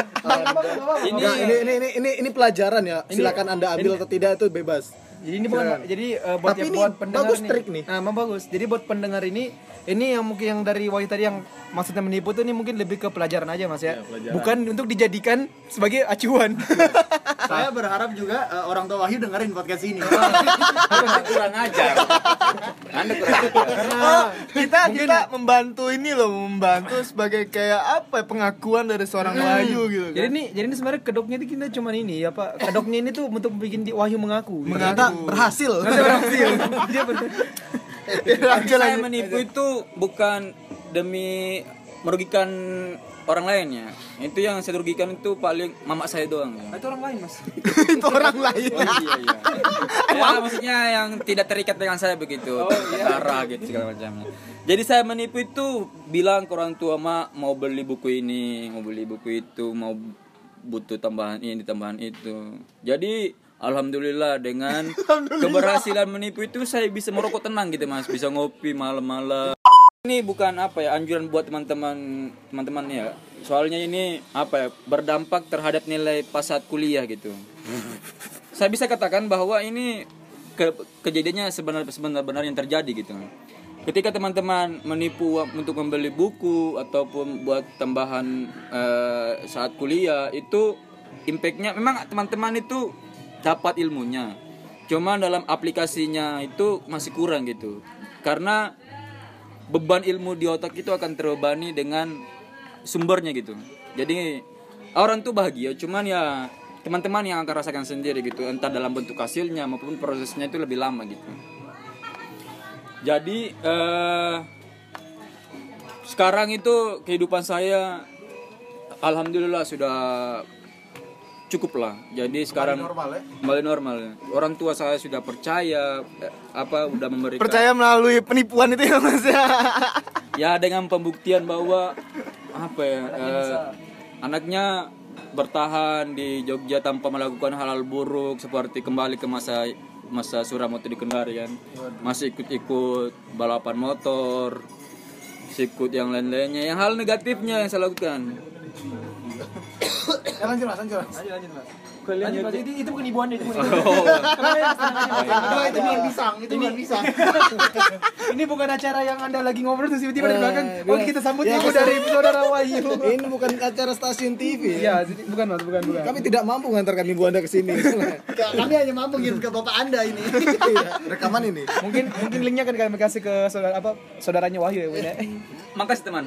Ini pelajaran ya. Silakan Anda ambil atau tidak itu bebas. Jadi ini bukan buat Tapi ini buat pendengar bagus trik nih. Nah, emang bagus. Jadi buat pendengar ini yang mungkin yang dari Wahyu tadi yang maksudnya menipu tuh ini mungkin lebih ke pelajaran aja Mas ya. Bukan untuk dijadikan sebagai acuan. Saya berharap juga orang tua Wahyu dengerin podcast ini. Anda kurang ajar. Anda kurang ajar. Kita membantu ini loh, membantu sebagai kayak apa ya, pengakuan dari seorang Wahyu gitu kan. Jadi ini sebenarnya kedoknya itu kita cuman ini apa? Kedoknya ini tuh untuk bikin Wahyu mengaku. Ternyata berhasil. Saya menipu itu bukan demi merugikan orang lain ya. Itu yang saya rugikan itu paling mama saya doang ya. Itu orang lain Mas. Itu orang lain. Oh iya. Ya maksudnya yang tidak terikat dengan saya begitu. Darah gitu segala macamnya. Jadi saya menipu itu bilang ke orang tua, "Mak, mau beli buku ini, mau beli buku itu, mau butuh tambahan ini, tambahan itu." Jadi alhamdulillah dengan keberhasilan menipu itu saya bisa merokok tenang gitu Mas, bisa ngopi malam-malam. Ini bukan apa ya anjuran buat teman-teman ya. Soalnya ini apa ya berdampak terhadap nilai pas saat kuliah gitu. Saya bisa katakan bahwa ini kejadiannya sebenarnya yang terjadi gitu. Ketika teman-teman menipu untuk membeli buku ataupun buat tambahan saat kuliah itu impactnya memang teman-teman itu dapat ilmunya. Cuma dalam aplikasinya itu masih kurang gitu. Karena beban ilmu di otak itu akan terbebani dengan sumbernya gitu. Jadi orang tuh bahagia, cuman ya teman-teman yang akan rasakan sendiri gitu, entah dalam bentuk hasilnya maupun prosesnya itu lebih lama gitu. Jadi sekarang itu kehidupan saya alhamdulillah sudah cukup lah. Jadi sekarang kembali normal ya. Orang tua saya sudah percaya udah memberikan Percaya melalui penipuan itu ya Mas ya. ya dengan pembuktian bahwa anaknya bertahan di Jogja tanpa melakukan hal-hal buruk seperti kembali ke masa suram waktu di Kendari kan. Masih ikut balapan motor, ikut yang lain-lainnya, yang hal negatifnya yang saya lakukan. Lanjut mas. Lanjut Mas. Lanjut, Mas. Itu bukan ibu Anda, itu bukan. Itu bukan pisang, itu bukan pisang. Ini bukan acara yang Anda lagi ngobrol terus tiba-tiba di belakang. Bilang, Oke, kita sambut ya, ibu dari saudara Wahyu. Ini bukan acara stasiun TV. Iya, bukan Mas, bukan. Kami tidak mampu mengantarkan ibu Anda ke sini. Kami hanya mampu ngirim ke bapak Anda ini. Rekaman ini. Mungkin linknya kan kami kasih ke saudaranya Wahyu ya, Bu ya. Makasih teman.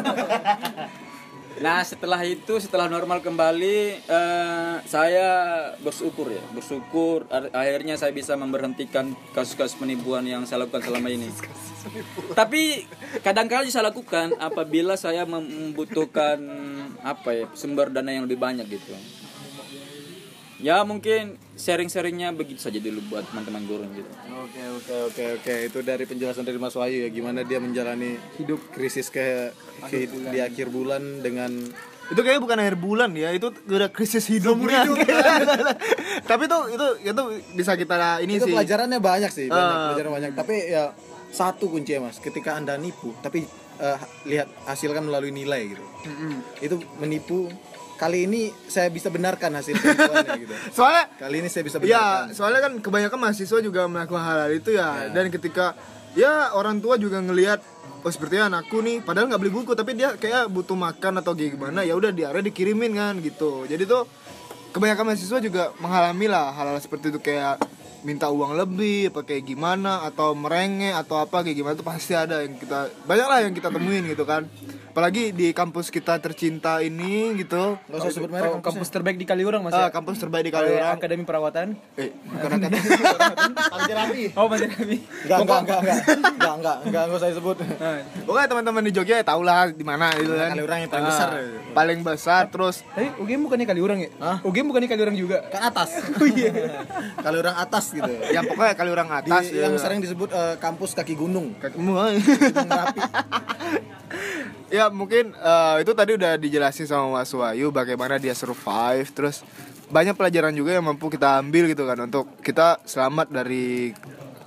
Nah setelah normal kembali, saya bersyukur akhirnya saya bisa memberhentikan kasus-kasus penipuan yang saya lakukan selama ini. Tapi kadang-kadang saya lakukan apabila saya membutuhkan sumber dana yang lebih banyak gitu. Ya mungkin sharing-sharingnya begitu saja dulu buat teman-teman gurun gitu. Oke. Itu dari penjelasan dari Mas Wahyu ya, gimana dia menjalani hidup krisis di akhir bulan dengan Itu kayaknya bukan akhir bulan ya, itu udah krisis hidupnya. Tapi itu bisa kita ini itu sih. pelajarannya banyak sih, pelajaran banyak. Tapi ya satu kuncinya Mas, ketika Anda nipu tapi lihat hasilkan melalui nilai gitu. Itu menipu. Kali ini saya bisa benarkan hasil penipuannya gitu. Soalnya Kali ini saya bisa ya, benarkan. soalnya kan kebanyakan mahasiswa juga melakukan hal itu ya. Dan ketika ya orang tua juga ngelihat oh sepertinya anakku nih padahal nggak beli buku tapi dia kayak butuh makan atau gimana, ya udah diarahnya dikirimin kan gitu. Jadi tuh kebanyakan mahasiswa juga mengalami lah hal-hal seperti itu, kayak minta uang lebih apa kayak gimana atau merengek atau apa kayak gimana, tuh pasti ada yang banyak lah yang kita temuin gitu kan. Apalagi di kampus kita tercinta ini gitu. Nggak usah sebut merek Kampus terbaik di Kaliurang Mas ya. Kampus terbaik di Kaliurang. Akademi Perawatan. Bukan akademi. Terapi. Oh, Mas Rabi. Enggak usah disebut. Pokoknya teman-teman di Jogja ya tau lah di mana gitu kan. Kaliurang yang paling besar. Paling besar terus UGM bukannya Kaliurang ya? UGM bukannya Kaliurang juga. Kan atas. Kaliurang atas gitu. ya pokoknya Kaliurang atas Yang sering disebut kampus kaki gunung. Gunung Merapi. Ya mungkin itu tadi udah dijelasin sama Mas Wahyu bagaimana dia survive. Terus banyak pelajaran juga yang mampu kita ambil gitu kan, untuk kita selamat dari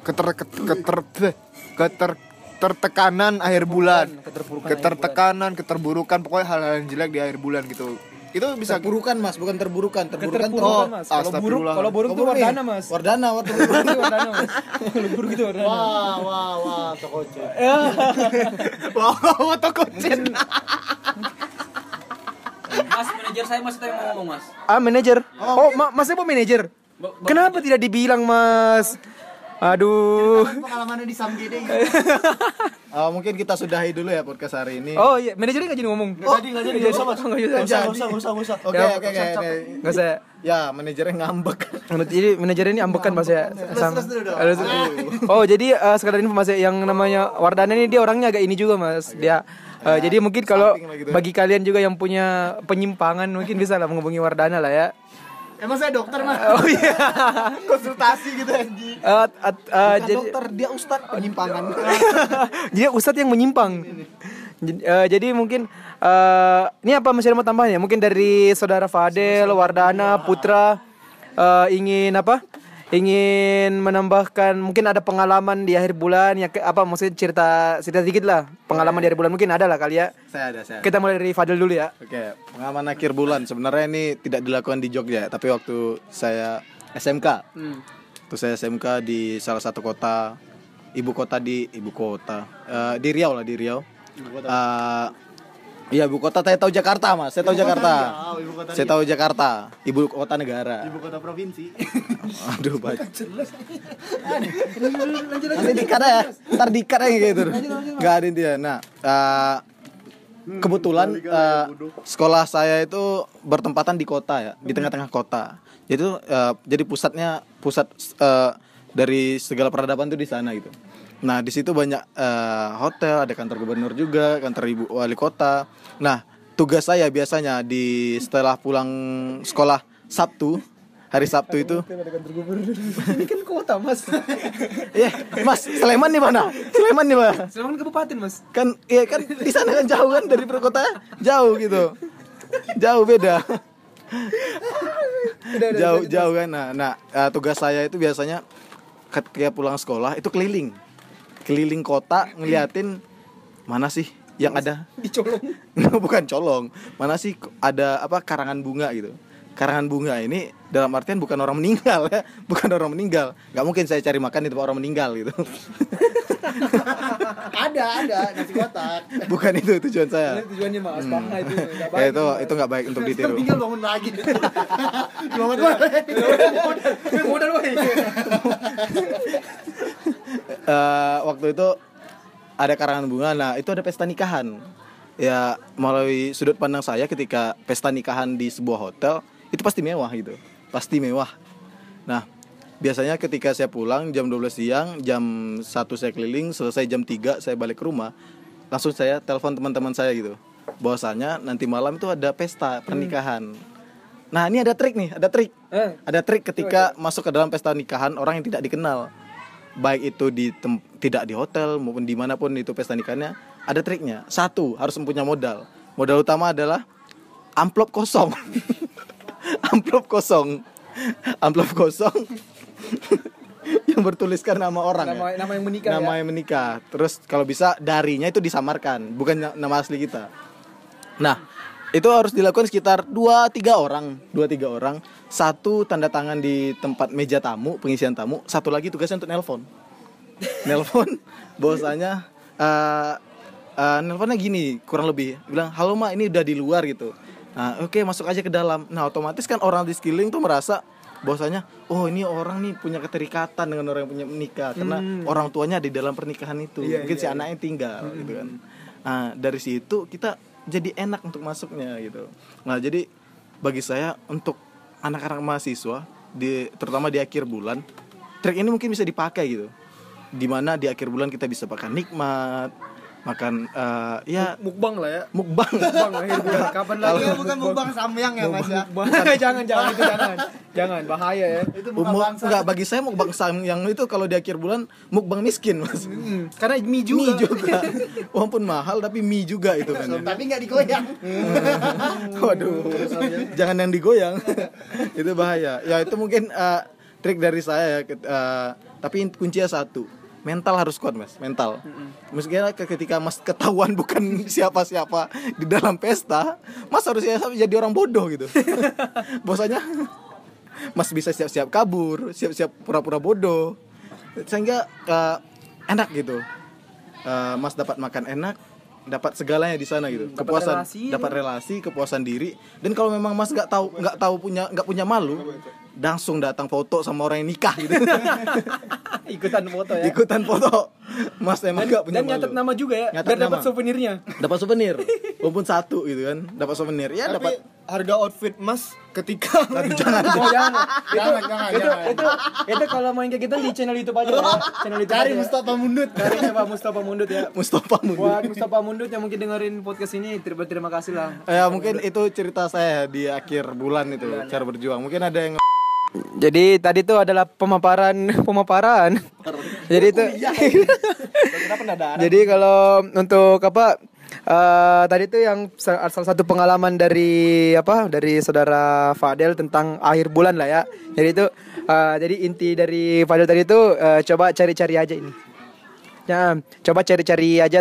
ketertekanan akhir bulan, keterburukan, pokoknya hal-hal yang jelek di akhir bulan gitu. Itu bisa Terburukan Mas, bukan terburukan. Terburukan Mas. Kalau buruk itu Wardana Mas. Wardana. Wardana Mas. Kalau buruk itu Wardana. Wah, Tokoce. wow, Tokocen. Mas manajer saya masih mau ngomong Mas. Manajer. Masnya mau manajer? Kenapa tidak dibilang Mas? Aduh. Pengalamannya di Samgede gitu. Mungkin kita sudahi dulu ya podcast hari ini. Oh iya, manajernya nggak jadi ngomong. Nggak jadi, nggak usah, Mas. Nggak usah. Oke. Nggak usah. Ya, manajernya ngambek. Jadi manajernya ini ambekan Mas ya. Terus dulu dong. Oh, jadi sekedar informasi yang namanya Wardana ini dia orangnya agak ini juga Mas. Dia jadi mungkin kalau bagi kalian juga yang punya penyimpangan mungkin bisa lah menghubungi Wardana lah ya. Emang saya dokter Mas. Oh iya. Konsultasi gitu anjing. Jadi dokter, dia ustadz penyimpangan. Dia ustadz yang menyimpang. Jadi mungkin ini apa masih ada mau tambahan ya? Mungkin dari saudara Fadel, Wardana, Putra ingin apa? Ingin menambahkan mungkin ada pengalaman di akhir bulan ya maksudnya cerita sedikit lah pengalaman di akhir bulan mungkin ada lah kali ya. Saya ada. Kita mulai dari Fadel dulu ya. Oke, pengalaman akhir bulan sebenarnya ini tidak dilakukan di Jogja, tapi waktu saya SMK. Waktu saya SMK di salah satu kota ibu kota di Riau lah, di Riau. Iya, ibu kota saya tahu Jakarta, Mas. Saya tahu Jakarta. Saya tahu Jakarta, ibu kota negara. Ibu kota provinsi. Aduh, baik. Nanti dikat ya. Ntar dikat aja gitu. Enggak ada intinya. Nah, kebetulan sekolah saya itu bertempatan di kota ya, di tengah-tengah kota. Jadi pusat dari segala peradaban tuh di sana gitu. Nah, di situ banyak hotel, ada kantor gubernur juga, kantor ibu wali kota. Nah, tugas saya biasanya setelah pulang sekolah hari Sabtu itu. Ini kan kota Mas. Iya, Mas, Sleman di mana? Sleman kabupaten Mas. Kan di sana kan jauh kan dari perkotaan, jauh gitu. Jauh beda. Jauh kan. Nah, tugas saya itu biasanya ketika pulang sekolah itu keliling kota ngeliatin mana sih yang ada dicolong. bukan colong, mana sih ada karangan bunga gitu. karangan bunga ini dalam artian bukan orang meninggal ya, bukan orang meninggal. Nggak mungkin saya cari makan di tempat orang meninggal gitu. Ada nasi kotak. Bukan itu tujuan saya. Tujuannya Mas paha itu. Ya itu nggak baik untuk ditiru. Tinggal bangun lagi. Bangun lagi. Modal woy. Waktu itu ada karangan bunga. Nah itu ada pesta nikahan. Ya melalui sudut pandang saya ketika pesta nikahan di sebuah hotel itu pasti mewah gitu, pasti mewah. Nah biasanya ketika saya pulang jam 12 siang, jam 1 saya keliling, selesai jam 3 saya balik ke rumah, langsung saya telepon teman-teman saya gitu, bahwasanya nanti malam itu ada pesta pernikahan. Nah ini ada trik nih, ada trik ketika masuk ke dalam pesta nikahan orang yang tidak dikenal, baik itu tidak di hotel maupun dimanapun itu pesta nikahannya, ada triknya. Satu, harus mempunyai modal. Modal utama adalah amplop kosong. Amplop kosong yang bertuliskan nama orang, nama yang menikah. Nama yang menikah. Terus kalau bisa darinya itu disamarkan, bukan nama asli kita. Nah, itu harus dilakukan sekitar 2-3 orang. Satu tanda tangan di tempat meja tamu, pengisian tamu. Satu lagi tugasnya untuk nelpon bahwasanya nelponnya gini kurang lebih, bilang halo Ma, ini udah di luar gitu. Nah, oke, masuk aja ke dalam. Nah, otomatis kan orang di sekeliling tuh merasa bahwasanya oh ini orang nih punya keterikatan dengan orang yang punya menikah karena orang tuanya di dalam pernikahan itu. Mungkin si anaknya tinggal gitu kan. Nah, dari situ kita jadi enak untuk masuknya gitu. Nah, jadi bagi saya untuk anak-anak mahasiswa terutama di akhir bulan, trik ini mungkin bisa dipakai gitu. Dimana di akhir bulan kita bisa makan nikmat, makan ya Mukbang lah ya. mukbang. Akhir bulan. Kapan lagi? Bukan mukbang samyang ya Mas ya. Jangan itu jangan bahaya ya. Itu bukan bangsa. Enggak, bagi saya mukbang yang itu kalau di akhir bulan mukbang miskin Mas. Karena mie juga. Walaupun mahal tapi mie juga itu kan. Tapi nggak digoyang. Waduh. Jangan yang digoyang. Itu bahaya. Ya itu mungkin trik dari saya ya. Tapi kuncinya satu. Mental harus kuat Mas, mental. Meskipun ketika Mas ketahuan bukan siapa-siapa di dalam pesta, Mas harus jadi orang bodoh gitu. Bahwasanya Mas bisa siap-siap kabur, siap-siap pura-pura bodoh, sehingga enak gitu. Mas dapat makan enak, dapat segalanya di sana gitu. Kepuasan, dapat relasi, kepuasan diri. Dan kalau memang Mas nggak punya malu, langsung datang foto sama orang yang nikah gitu. Ikutan foto ya. Ikutan foto. Mas emang nggak punya malu. Dan nyatet nama juga ya. Nyatet Biar dapat nama. souvenirnya. Dapat souvenir, walaupun satu gitu kan. Dapat souvenir, ya dapat. harga outfit Mas ketika Jangan. Itu kalau main kayak gitu di channel YouTube aja ya. Channel YouTube Cari aja. Mustafa Mundut. Cari siapa Mustafa Mundut ya. Mustafa Mundut. Buat Mustafa Mundut yang mungkin dengerin podcast ini, terima kasih lah. Ya mungkin itu cerita saya di akhir bulan itu, cara berjuang. Mungkin ada yang Jadi tadi itu adalah pemaparan. Jadi itu. Jadi kalau untuk apa? Tadi itu yang salah satu pengalaman dari saudara Fadel tentang akhir bulan lah ya. Jadi itu jadi inti dari Fadel tadi itu coba cari-cari aja ini. Ya, coba cari-cari aja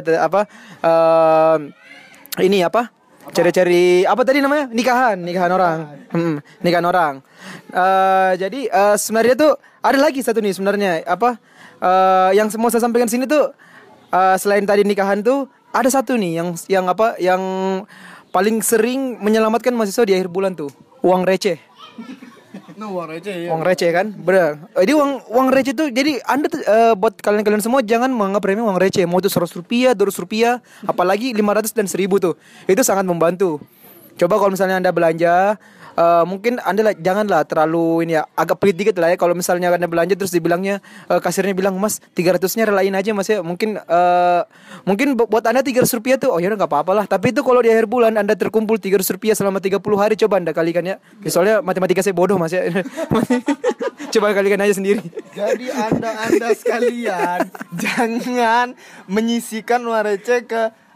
ini apa? Cari-cari apa tadi namanya? Nikahan orang. Nikahan orang. Jadi sebenarnya tuh ada lagi satu nih sebenarnya yang mau saya sampaikan sini tuh selain tadi nikahan tuh ada satu nih yang paling sering menyelamatkan mahasiswa di akhir bulan tuh, uang receh. uang receh ya. Uang receh kan, benar. Jadi uang receh tuh, jadi Anda buat kalian semua jangan menganggap remeh uang receh. Mau itu 100 rupiah, 200 rupiah, apalagi 500 dan 1000 tuh, itu sangat membantu. Coba kalau misalnya Anda belanja, mungkin Anda janganlah terlalu ini ya, agak pelit dikit lah ya. Kalau misalnya Anda belanja terus dibilangnya, kasirnya bilang, Mas 300-nya relain aja Mas ya. Mungkin buat Anda 300 rupiah tuh, oh ya nggak apa-apa lah. Tapi itu kalau di akhir bulan Anda terkumpul 300 rupiah selama 30 hari, coba Anda kalikan ya. Soalnya matematika saya bodoh Mas ya. Coba kalikan aja sendiri. Jadi anda sekalian jangan menyisikan uang receh ke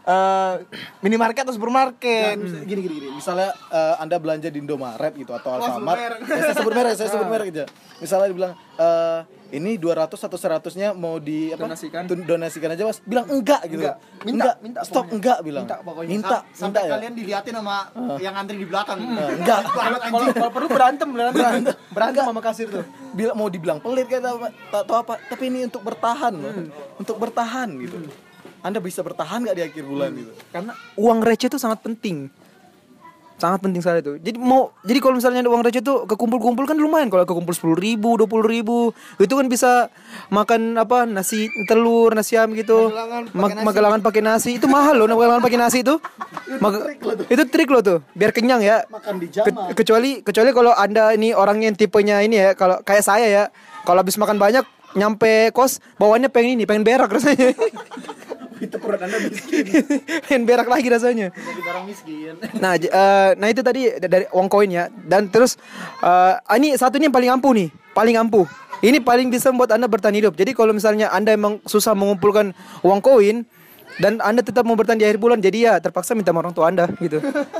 minimarket atau supermarket. Gini. Misalnya Anda belanja di Indomaret gitu atau Alfamart. Saya sebut merek aja. Misalnya dibilang ini 200 atau 100-nya mau di apa? Donasikan aja, Mas. Bilang enggak gitu. Minta stop pokoknya. Enggak bilang. Minta sampai ya. kalian diliatin sama yang antri di belakang. Enggak. Kalau perlu berantem sama kasir tuh. Mau dibilang pelit kayak atau apa, tapi ini untuk bertahan loh. Untuk bertahan gitu. Anda bisa bertahan gak di akhir bulan gitu? Karena uang receh itu sangat penting. Sangat penting sekali tuh. Jadi kalau misalnya ada uang receh tuh kekumpul-kumpul kan lumayan. Kalau kekumpul 10.000, 20.000, itu kan bisa makan apa nasi telur, nasi ayam gitu. Magelangan pakai nasi. Itu mahal loh, magelangan pakai nasi itu. Itu trik loh tuh, biar kenyang ya. Makan di jamak. Kecuali kalau Anda ini orang yang tipenya ini ya, kalau kayak saya ya, kalau habis makan banyak nyampe kos bawaannya pengen berak rasanya. Itu perut Anda miskin. Pengen berak lagi rasanya. Jadi barang miskin. Nah itu tadi dari uang koin ya. Dan terus ini satu ini yang paling ampuh nih, paling ampuh. Ini paling bisa membuat Anda bertahan hidup. Jadi kalau misalnya Anda emang susah mengumpulkan uang koin dan Anda tetap mau bertahan di akhir bulan, jadi ya terpaksa minta sama orang tua Anda gitu.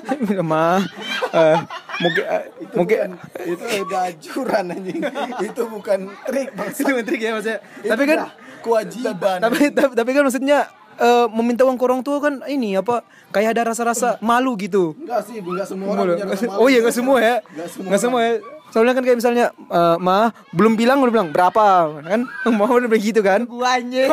Mungkin itu udah ajuran anjing. Itu bukan trik, Bang. itu bukan trik ya maksudnya. Tapi kan kewajiban. Tapi kan maksudnya meminta uang ke orang tua kan ini apa kayak ada rasa-rasa malu gitu. Enggak semua orang punya rasa malu. Oh iya enggak semua ya. Enggak semua ya. Soalnya kan kayak misalnya Ma belum bilang berapa kan? Mau udah begitu kan? Guanya.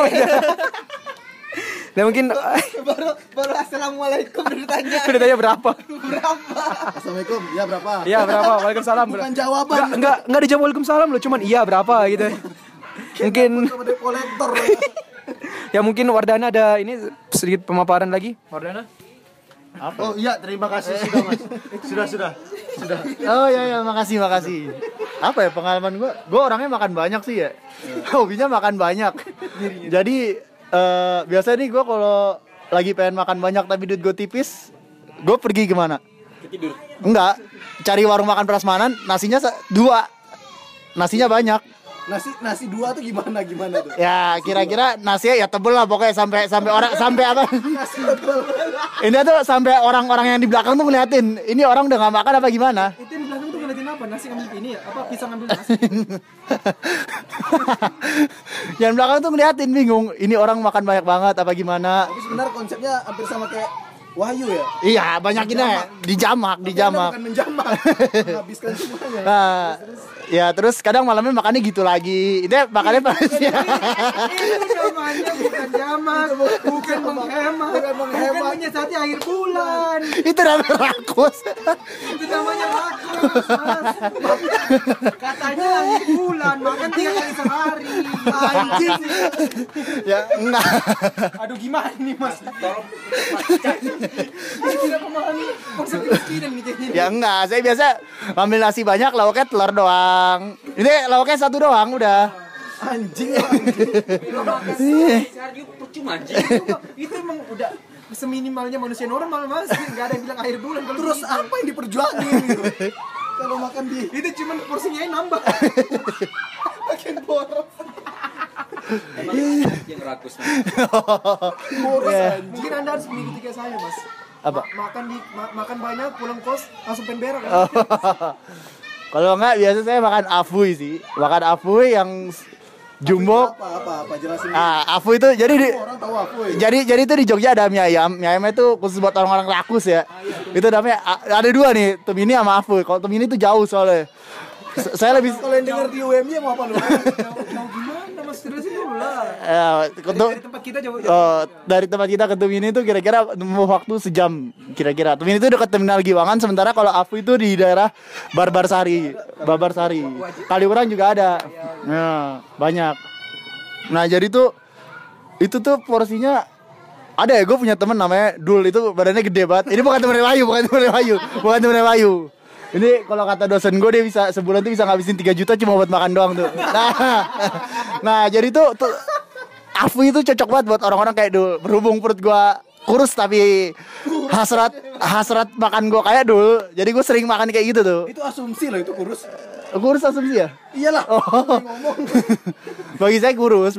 Nah mungkin baru assalamualaikum udah tanya berapa? Assalamualaikum. Ya berapa? Iya berapa? Waalaikumsalam. Bukan jawaban. Enggak dijawab waalaikumsalam loh, cuman iya berapa gitu. Mungkin sama debt collector. ya mungkin Wardana ada ini sedikit pemaparan lagi. Wardana? Oh iya, terima kasih sudah Mas. Sudah. Oh iya, makasih. Apa ya pengalaman gue orangnya makan banyak sih ya. Hobinya makan banyak. Jadi biasanya nih gue kalau lagi pengen makan banyak tapi duit gue tipis, gue pergi kemana? Tidur. Enggak, cari warung makan prasmanan, nasinya 2. Nasinya banyak. Nasi 2 tuh gimana tuh? Ya kira-kira nasinya ya tebel lah pokoknya sampai apa? Ini tuh sampai orang-orang yang di belakang tuh ngeliatin, ini orang udah gak makan apa gimana? Itu yang di belakang tuh ngeliatin apa? Nasi ngambil ini ya? Apa pisang ngambil nasi? Yang belakang tuh ngeliatin bingung, ini orang makan banyak banget apa gimana? Tapi sebenarnya konsepnya hampir sama kayak Wahyu ya? Iya, banyakinnya dijamak. Bukan menjamak. Menghabiskan semuanya. Nah, ya terus kadang malamnya makannya gitu lagi. Itu makannya panasnya. Itu namanya bukan jamak, bukan menghemat, bukan menyiasati akhir bulan. Itu namanya rakus. Itu namanya rakus, Mas. Katanya akhir bulan, makan 3 kali sehari. Anjing. Ya enggak. Aduh gimana nih Mas? Tidak memahami konsep kemiskinan nih kayaknya. Ya enggak, saya biasa ngambil nasi banyak, lauknya telur doang. Ini lauknya 1 doang udah. Anjing. Sehari percuma anjing. Itu emang udah seminimalnya manusia normal Mas. Enggak ada yang bilang akhir bulan. Terus apa yang diperjuangin gitu? Kalau makan di itu cuma porsinya yang nambah. makin boros. Emang yang rakus. Boros anjing. Mungkin Anda harus mengikuti kayak saya Mas. Apa? Makan banyak, pulang kos langsung pengen berak. Kalau enggak biasa saya makan afuy sih. Makan afuy yang jumbo. Apa jelasin. Afuy itu jadi Orang tahu afuy. jadi itu di Jogja ada mie ayam. Mie ayam itu khusus buat orang-orang rakus ya. Itu namanya ada 2 nih, Tumini sama afuy. Kalau Tumini itu jauh soalnya. Saya lebih Kalau yang denger di UMY mau apa lu? Jauh gimana Mas? Terusin dulu lah. Untuk Dari tempat kita jauh. dari tempat kita ke Tumini itu kira-kira mau waktu sejam kira-kira. Tumini itu dekat terminal Giwangan, sementara kalau Afu itu di daerah Barbarsari. Kaliurang juga ada. Nah, banyak. Nah, jadi tuh itu tuh porsinya ada ya, gue punya temen namanya Dul, itu badannya gede banget. Ini bukan temen Wahyu. Ini kalau kata dosen gue, dia bisa sebulan tuh bisa ngabisin 3 juta cuma buat makan doang tuh. Nah jadi tuh Afu itu cocok banget buat orang-orang kayak Dul. Berhubung perut gue kurus tapi hasrat makan gue kayak Dul, jadi gue sering makan kayak gitu tuh. Itu asumsi loh, itu kurus. Kurus asumsi ya? Iyalah. Oh. Bagi saya kurus.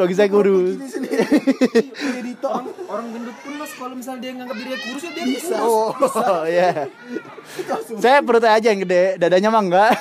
Jadi Orang gendut pun mas kalau misalnya dia nganggap dirinya kurus ya dia bisa. Oh, iya. Saya perutnya aja yang gede, dadanya mah enggak.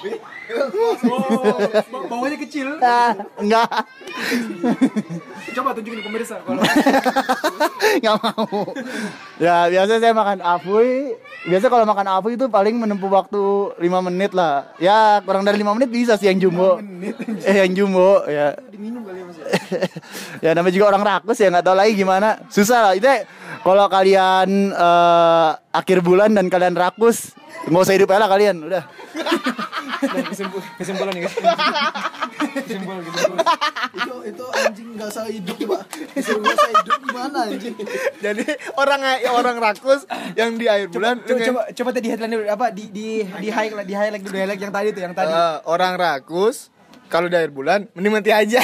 Bawahnya kecil. Enggak. Coba tunjukin ke pemirsa kalau Enggak mau. Ya, biasa saya makan afuy. Biasa kalau makan afuy itu paling menempuh waktu 5 menit lah. Ya, kurang dari 5 menit bisa sih yang jumbo. Yang jumbo ya. diminum kali ya mas ya. Ya namanya juga orang rakus ya, nggak tahu lagi gimana. Susah lah. Itu kalau kalian akhir bulan dan kalian rakus, nggak usah hidup aja lah kalian, udah. Kesimpulan nih guys. Kesimpulan. itu anjing nggak usah hidup pak. Disuruh nggak usah hidup gimana anjing? Jadi orang rakus yang di akhir bulan Coba tadi headline dulu apa di highlight dulu highlight yang tadi tuh yang tadi. orang rakus kalau di akhir bulan mending mati aja.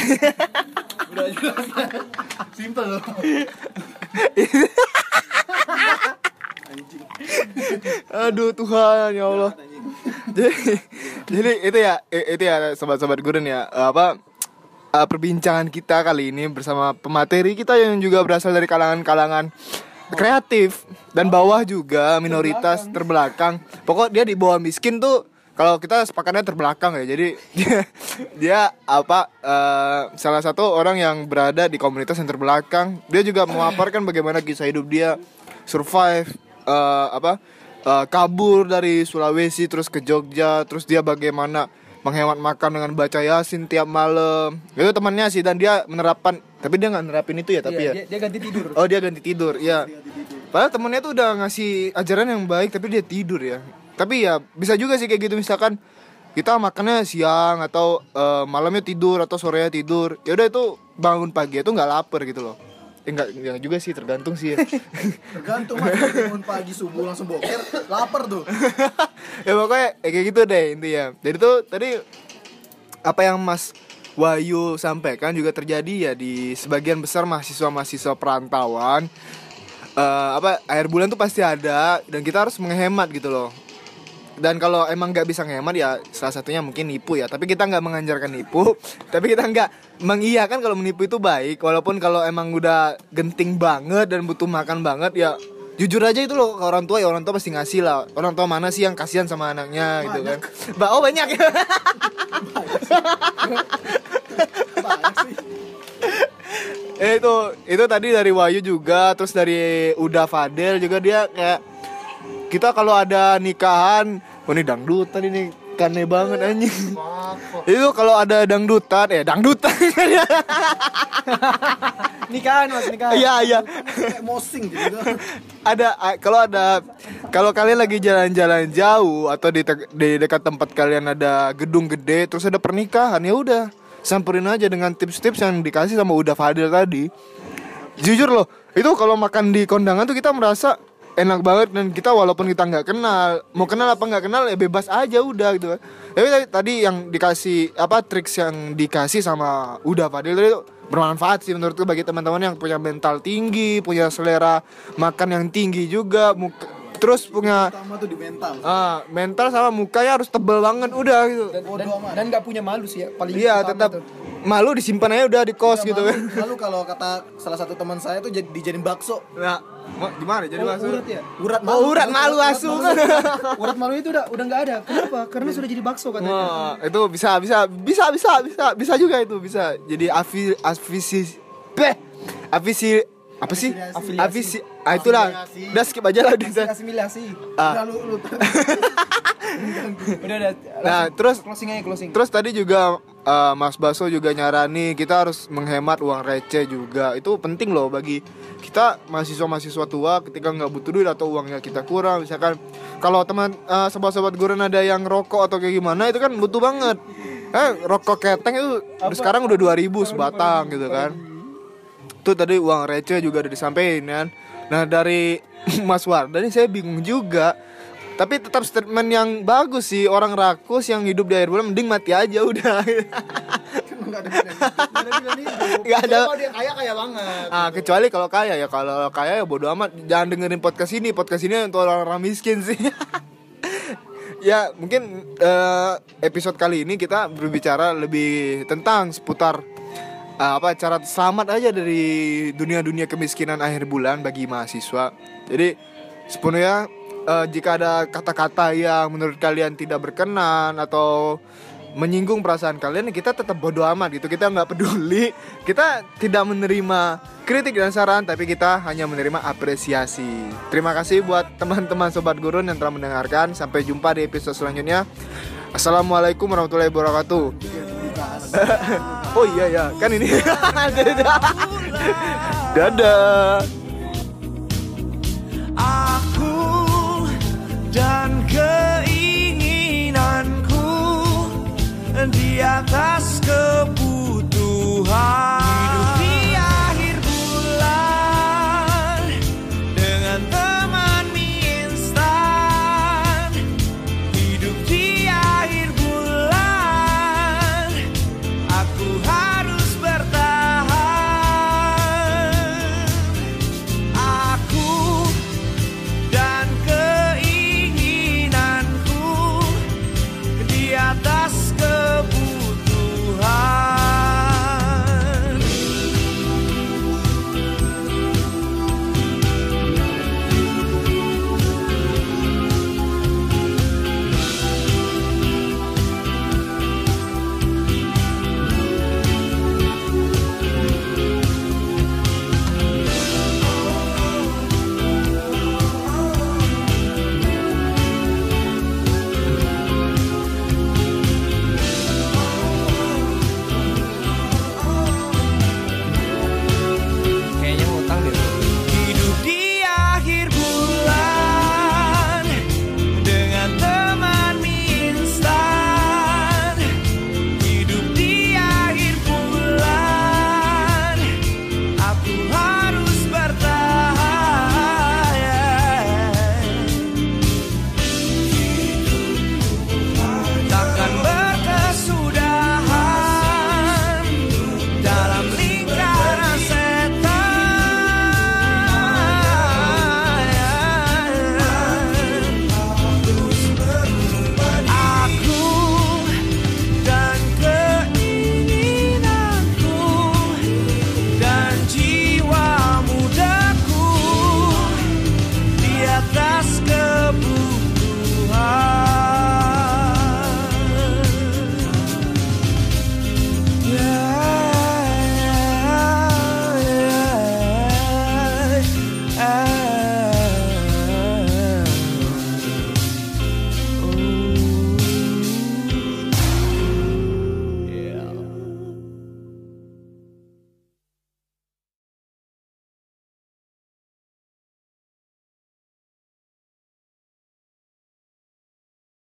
Simple loh. Aduh Tuhan ya Allah. Jadi itu ya sobat-sobat Gurun ya, perbincangan kita kali ini bersama pemateri kita yang juga berasal dari kalangan kreatif dan bawah juga, minoritas terbelakang. Pokok dia di bawah miskin tuh kalau kita sepakatnya terbelakang ya. Jadi dia salah satu orang yang berada di komunitas yang terbelakang. Dia juga memaparkan bagaimana kisah hidup dia survive kabur dari Sulawesi terus ke Jogja, terus dia bagaimana menghemat makan dengan baca Yasin tiap malam. Itu temannya sih, dan dia menerapkan, tapi dia nggak nerapin itu ya, tapi Dia ganti tidur. Oh, dia ganti tidur, ya. Padahal temennya tuh udah ngasih ajaran yang baik, tapi dia tidur ya. Tapi ya bisa juga sih kayak gitu, misalkan kita makannya siang atau malamnya tidur atau sorenya tidur. Ya udah itu bangun pagi itu nggak lapar gitu loh. Enggak juga sih, tergantung sih ya. Tergantung mas, bangun pagi subuh langsung boker, lapar tuh. Ya pokoknya kayak gitu deh intinya. Jadi tuh tadi apa yang Mas Wahyu sampaikan juga terjadi ya di sebagian besar mahasiswa perantauan. Akhir bulan tuh pasti ada dan kita harus menghemat gitu loh. Dan kalau emang nggak bisa ngehemat ya salah satunya mungkin nipu ya. Tapi kita nggak menganjarkan nipu. Tapi kita nggak mengiyakan kalau menipu itu baik. Walaupun kalau emang udah genting banget dan butuh makan banget ya jujur aja itu loh ke orang tua, ya orang tua pasti ngasih lah. Orang tua mana sih yang kasihan sama anaknya gitu kan. Banyak ya. Itu tadi dari Wahyu juga, terus dari Uda Fadel juga, dia kayak kita kalau ada nikahan, ini dangdut tadi nih kane banget anjing. Itu kalau ada dangdutan. Nikahan mas, nikahan. Iya. Kayak mosing gitu. Kalau kalian lagi jalan-jalan jauh atau di dekat tempat kalian ada gedung gede terus ada pernikahan, ya udah samperin aja dengan tips-tips yang dikasih sama Uda Fadil tadi. Jujur loh, itu kalau makan di kondangan tuh kita merasa enak banget, dan kita walaupun kita nggak kenal, mau kenal apa nggak kenal ya bebas aja udah gitu kan. Tapi tadi yang dikasih triks yang dikasih sama Uda Fadil tadi bermanfaat sih menurutku bagi teman-teman yang punya mental tinggi, punya selera makan yang tinggi juga, terus punya Pertama tuh di mental. mental sama mukanya harus tebel banget udah gitu. Dan nggak punya malu sih ya paling. Iya, utama tetap tuh. malu disimpan aja udah di kos gitu kan. Lalu kalau kata salah satu teman saya tuh dijadiin bakso. Nah, gimana jadi maksud? Urat ya. Urat malu asu. Urat malu itu udah nggak ada. Kenapa? Karena sudah jadi bakso katanya. Wah, itu bisa juga itu bisa. Jadi apa sih? Afiliasi. Itulah. Udah skip aja lah kita. Asimilasi. Lalu Udah. Nah, terus Closing. Terus tadi juga Mas Baso juga nyarani kita harus menghemat uang receh juga. Itu penting loh bagi kita mahasiswa tua ketika nggak butuh duit atau uangnya kita kurang. Misalkan kalau teman sobat-sobat Gurun ada yang rokok atau kayak gimana, itu kan butuh banget. Rokok keteng itu sekarang udah 2.000 sebatang gitu kan. Itu tadi uang receh juga udah disampaikan kan. Nah dari Mas Warda ini saya bingung juga. Tapi tetap statement yang bagus sih, orang rakus yang hidup di akhir bulan mending mati aja udah. Enggak ada. kalau dia kaya banget. Kecuali kalau kaya ya bodo amat. Jangan dengerin podcast ini untuk orang-orang miskin sih. Ya mungkin episode kali ini kita berbicara lebih tentang seputar cara selamat aja dari dunia kemiskinan akhir bulan bagi mahasiswa. Jadi sepenuhnya jika ada kata-kata yang menurut kalian tidak berkenan atau menyinggung perasaan kalian, kita tetap bodo amat gitu. Kita nggak peduli, kita tidak menerima kritik dan saran, tapi kita hanya menerima apresiasi. Terima kasih buat teman-teman Sobat Gurun yang telah mendengarkan. Sampai jumpa di episode selanjutnya. Assalamualaikum warahmatullahi wabarakatuh. Oh iya ya, kan ini. Dadah. Aku dan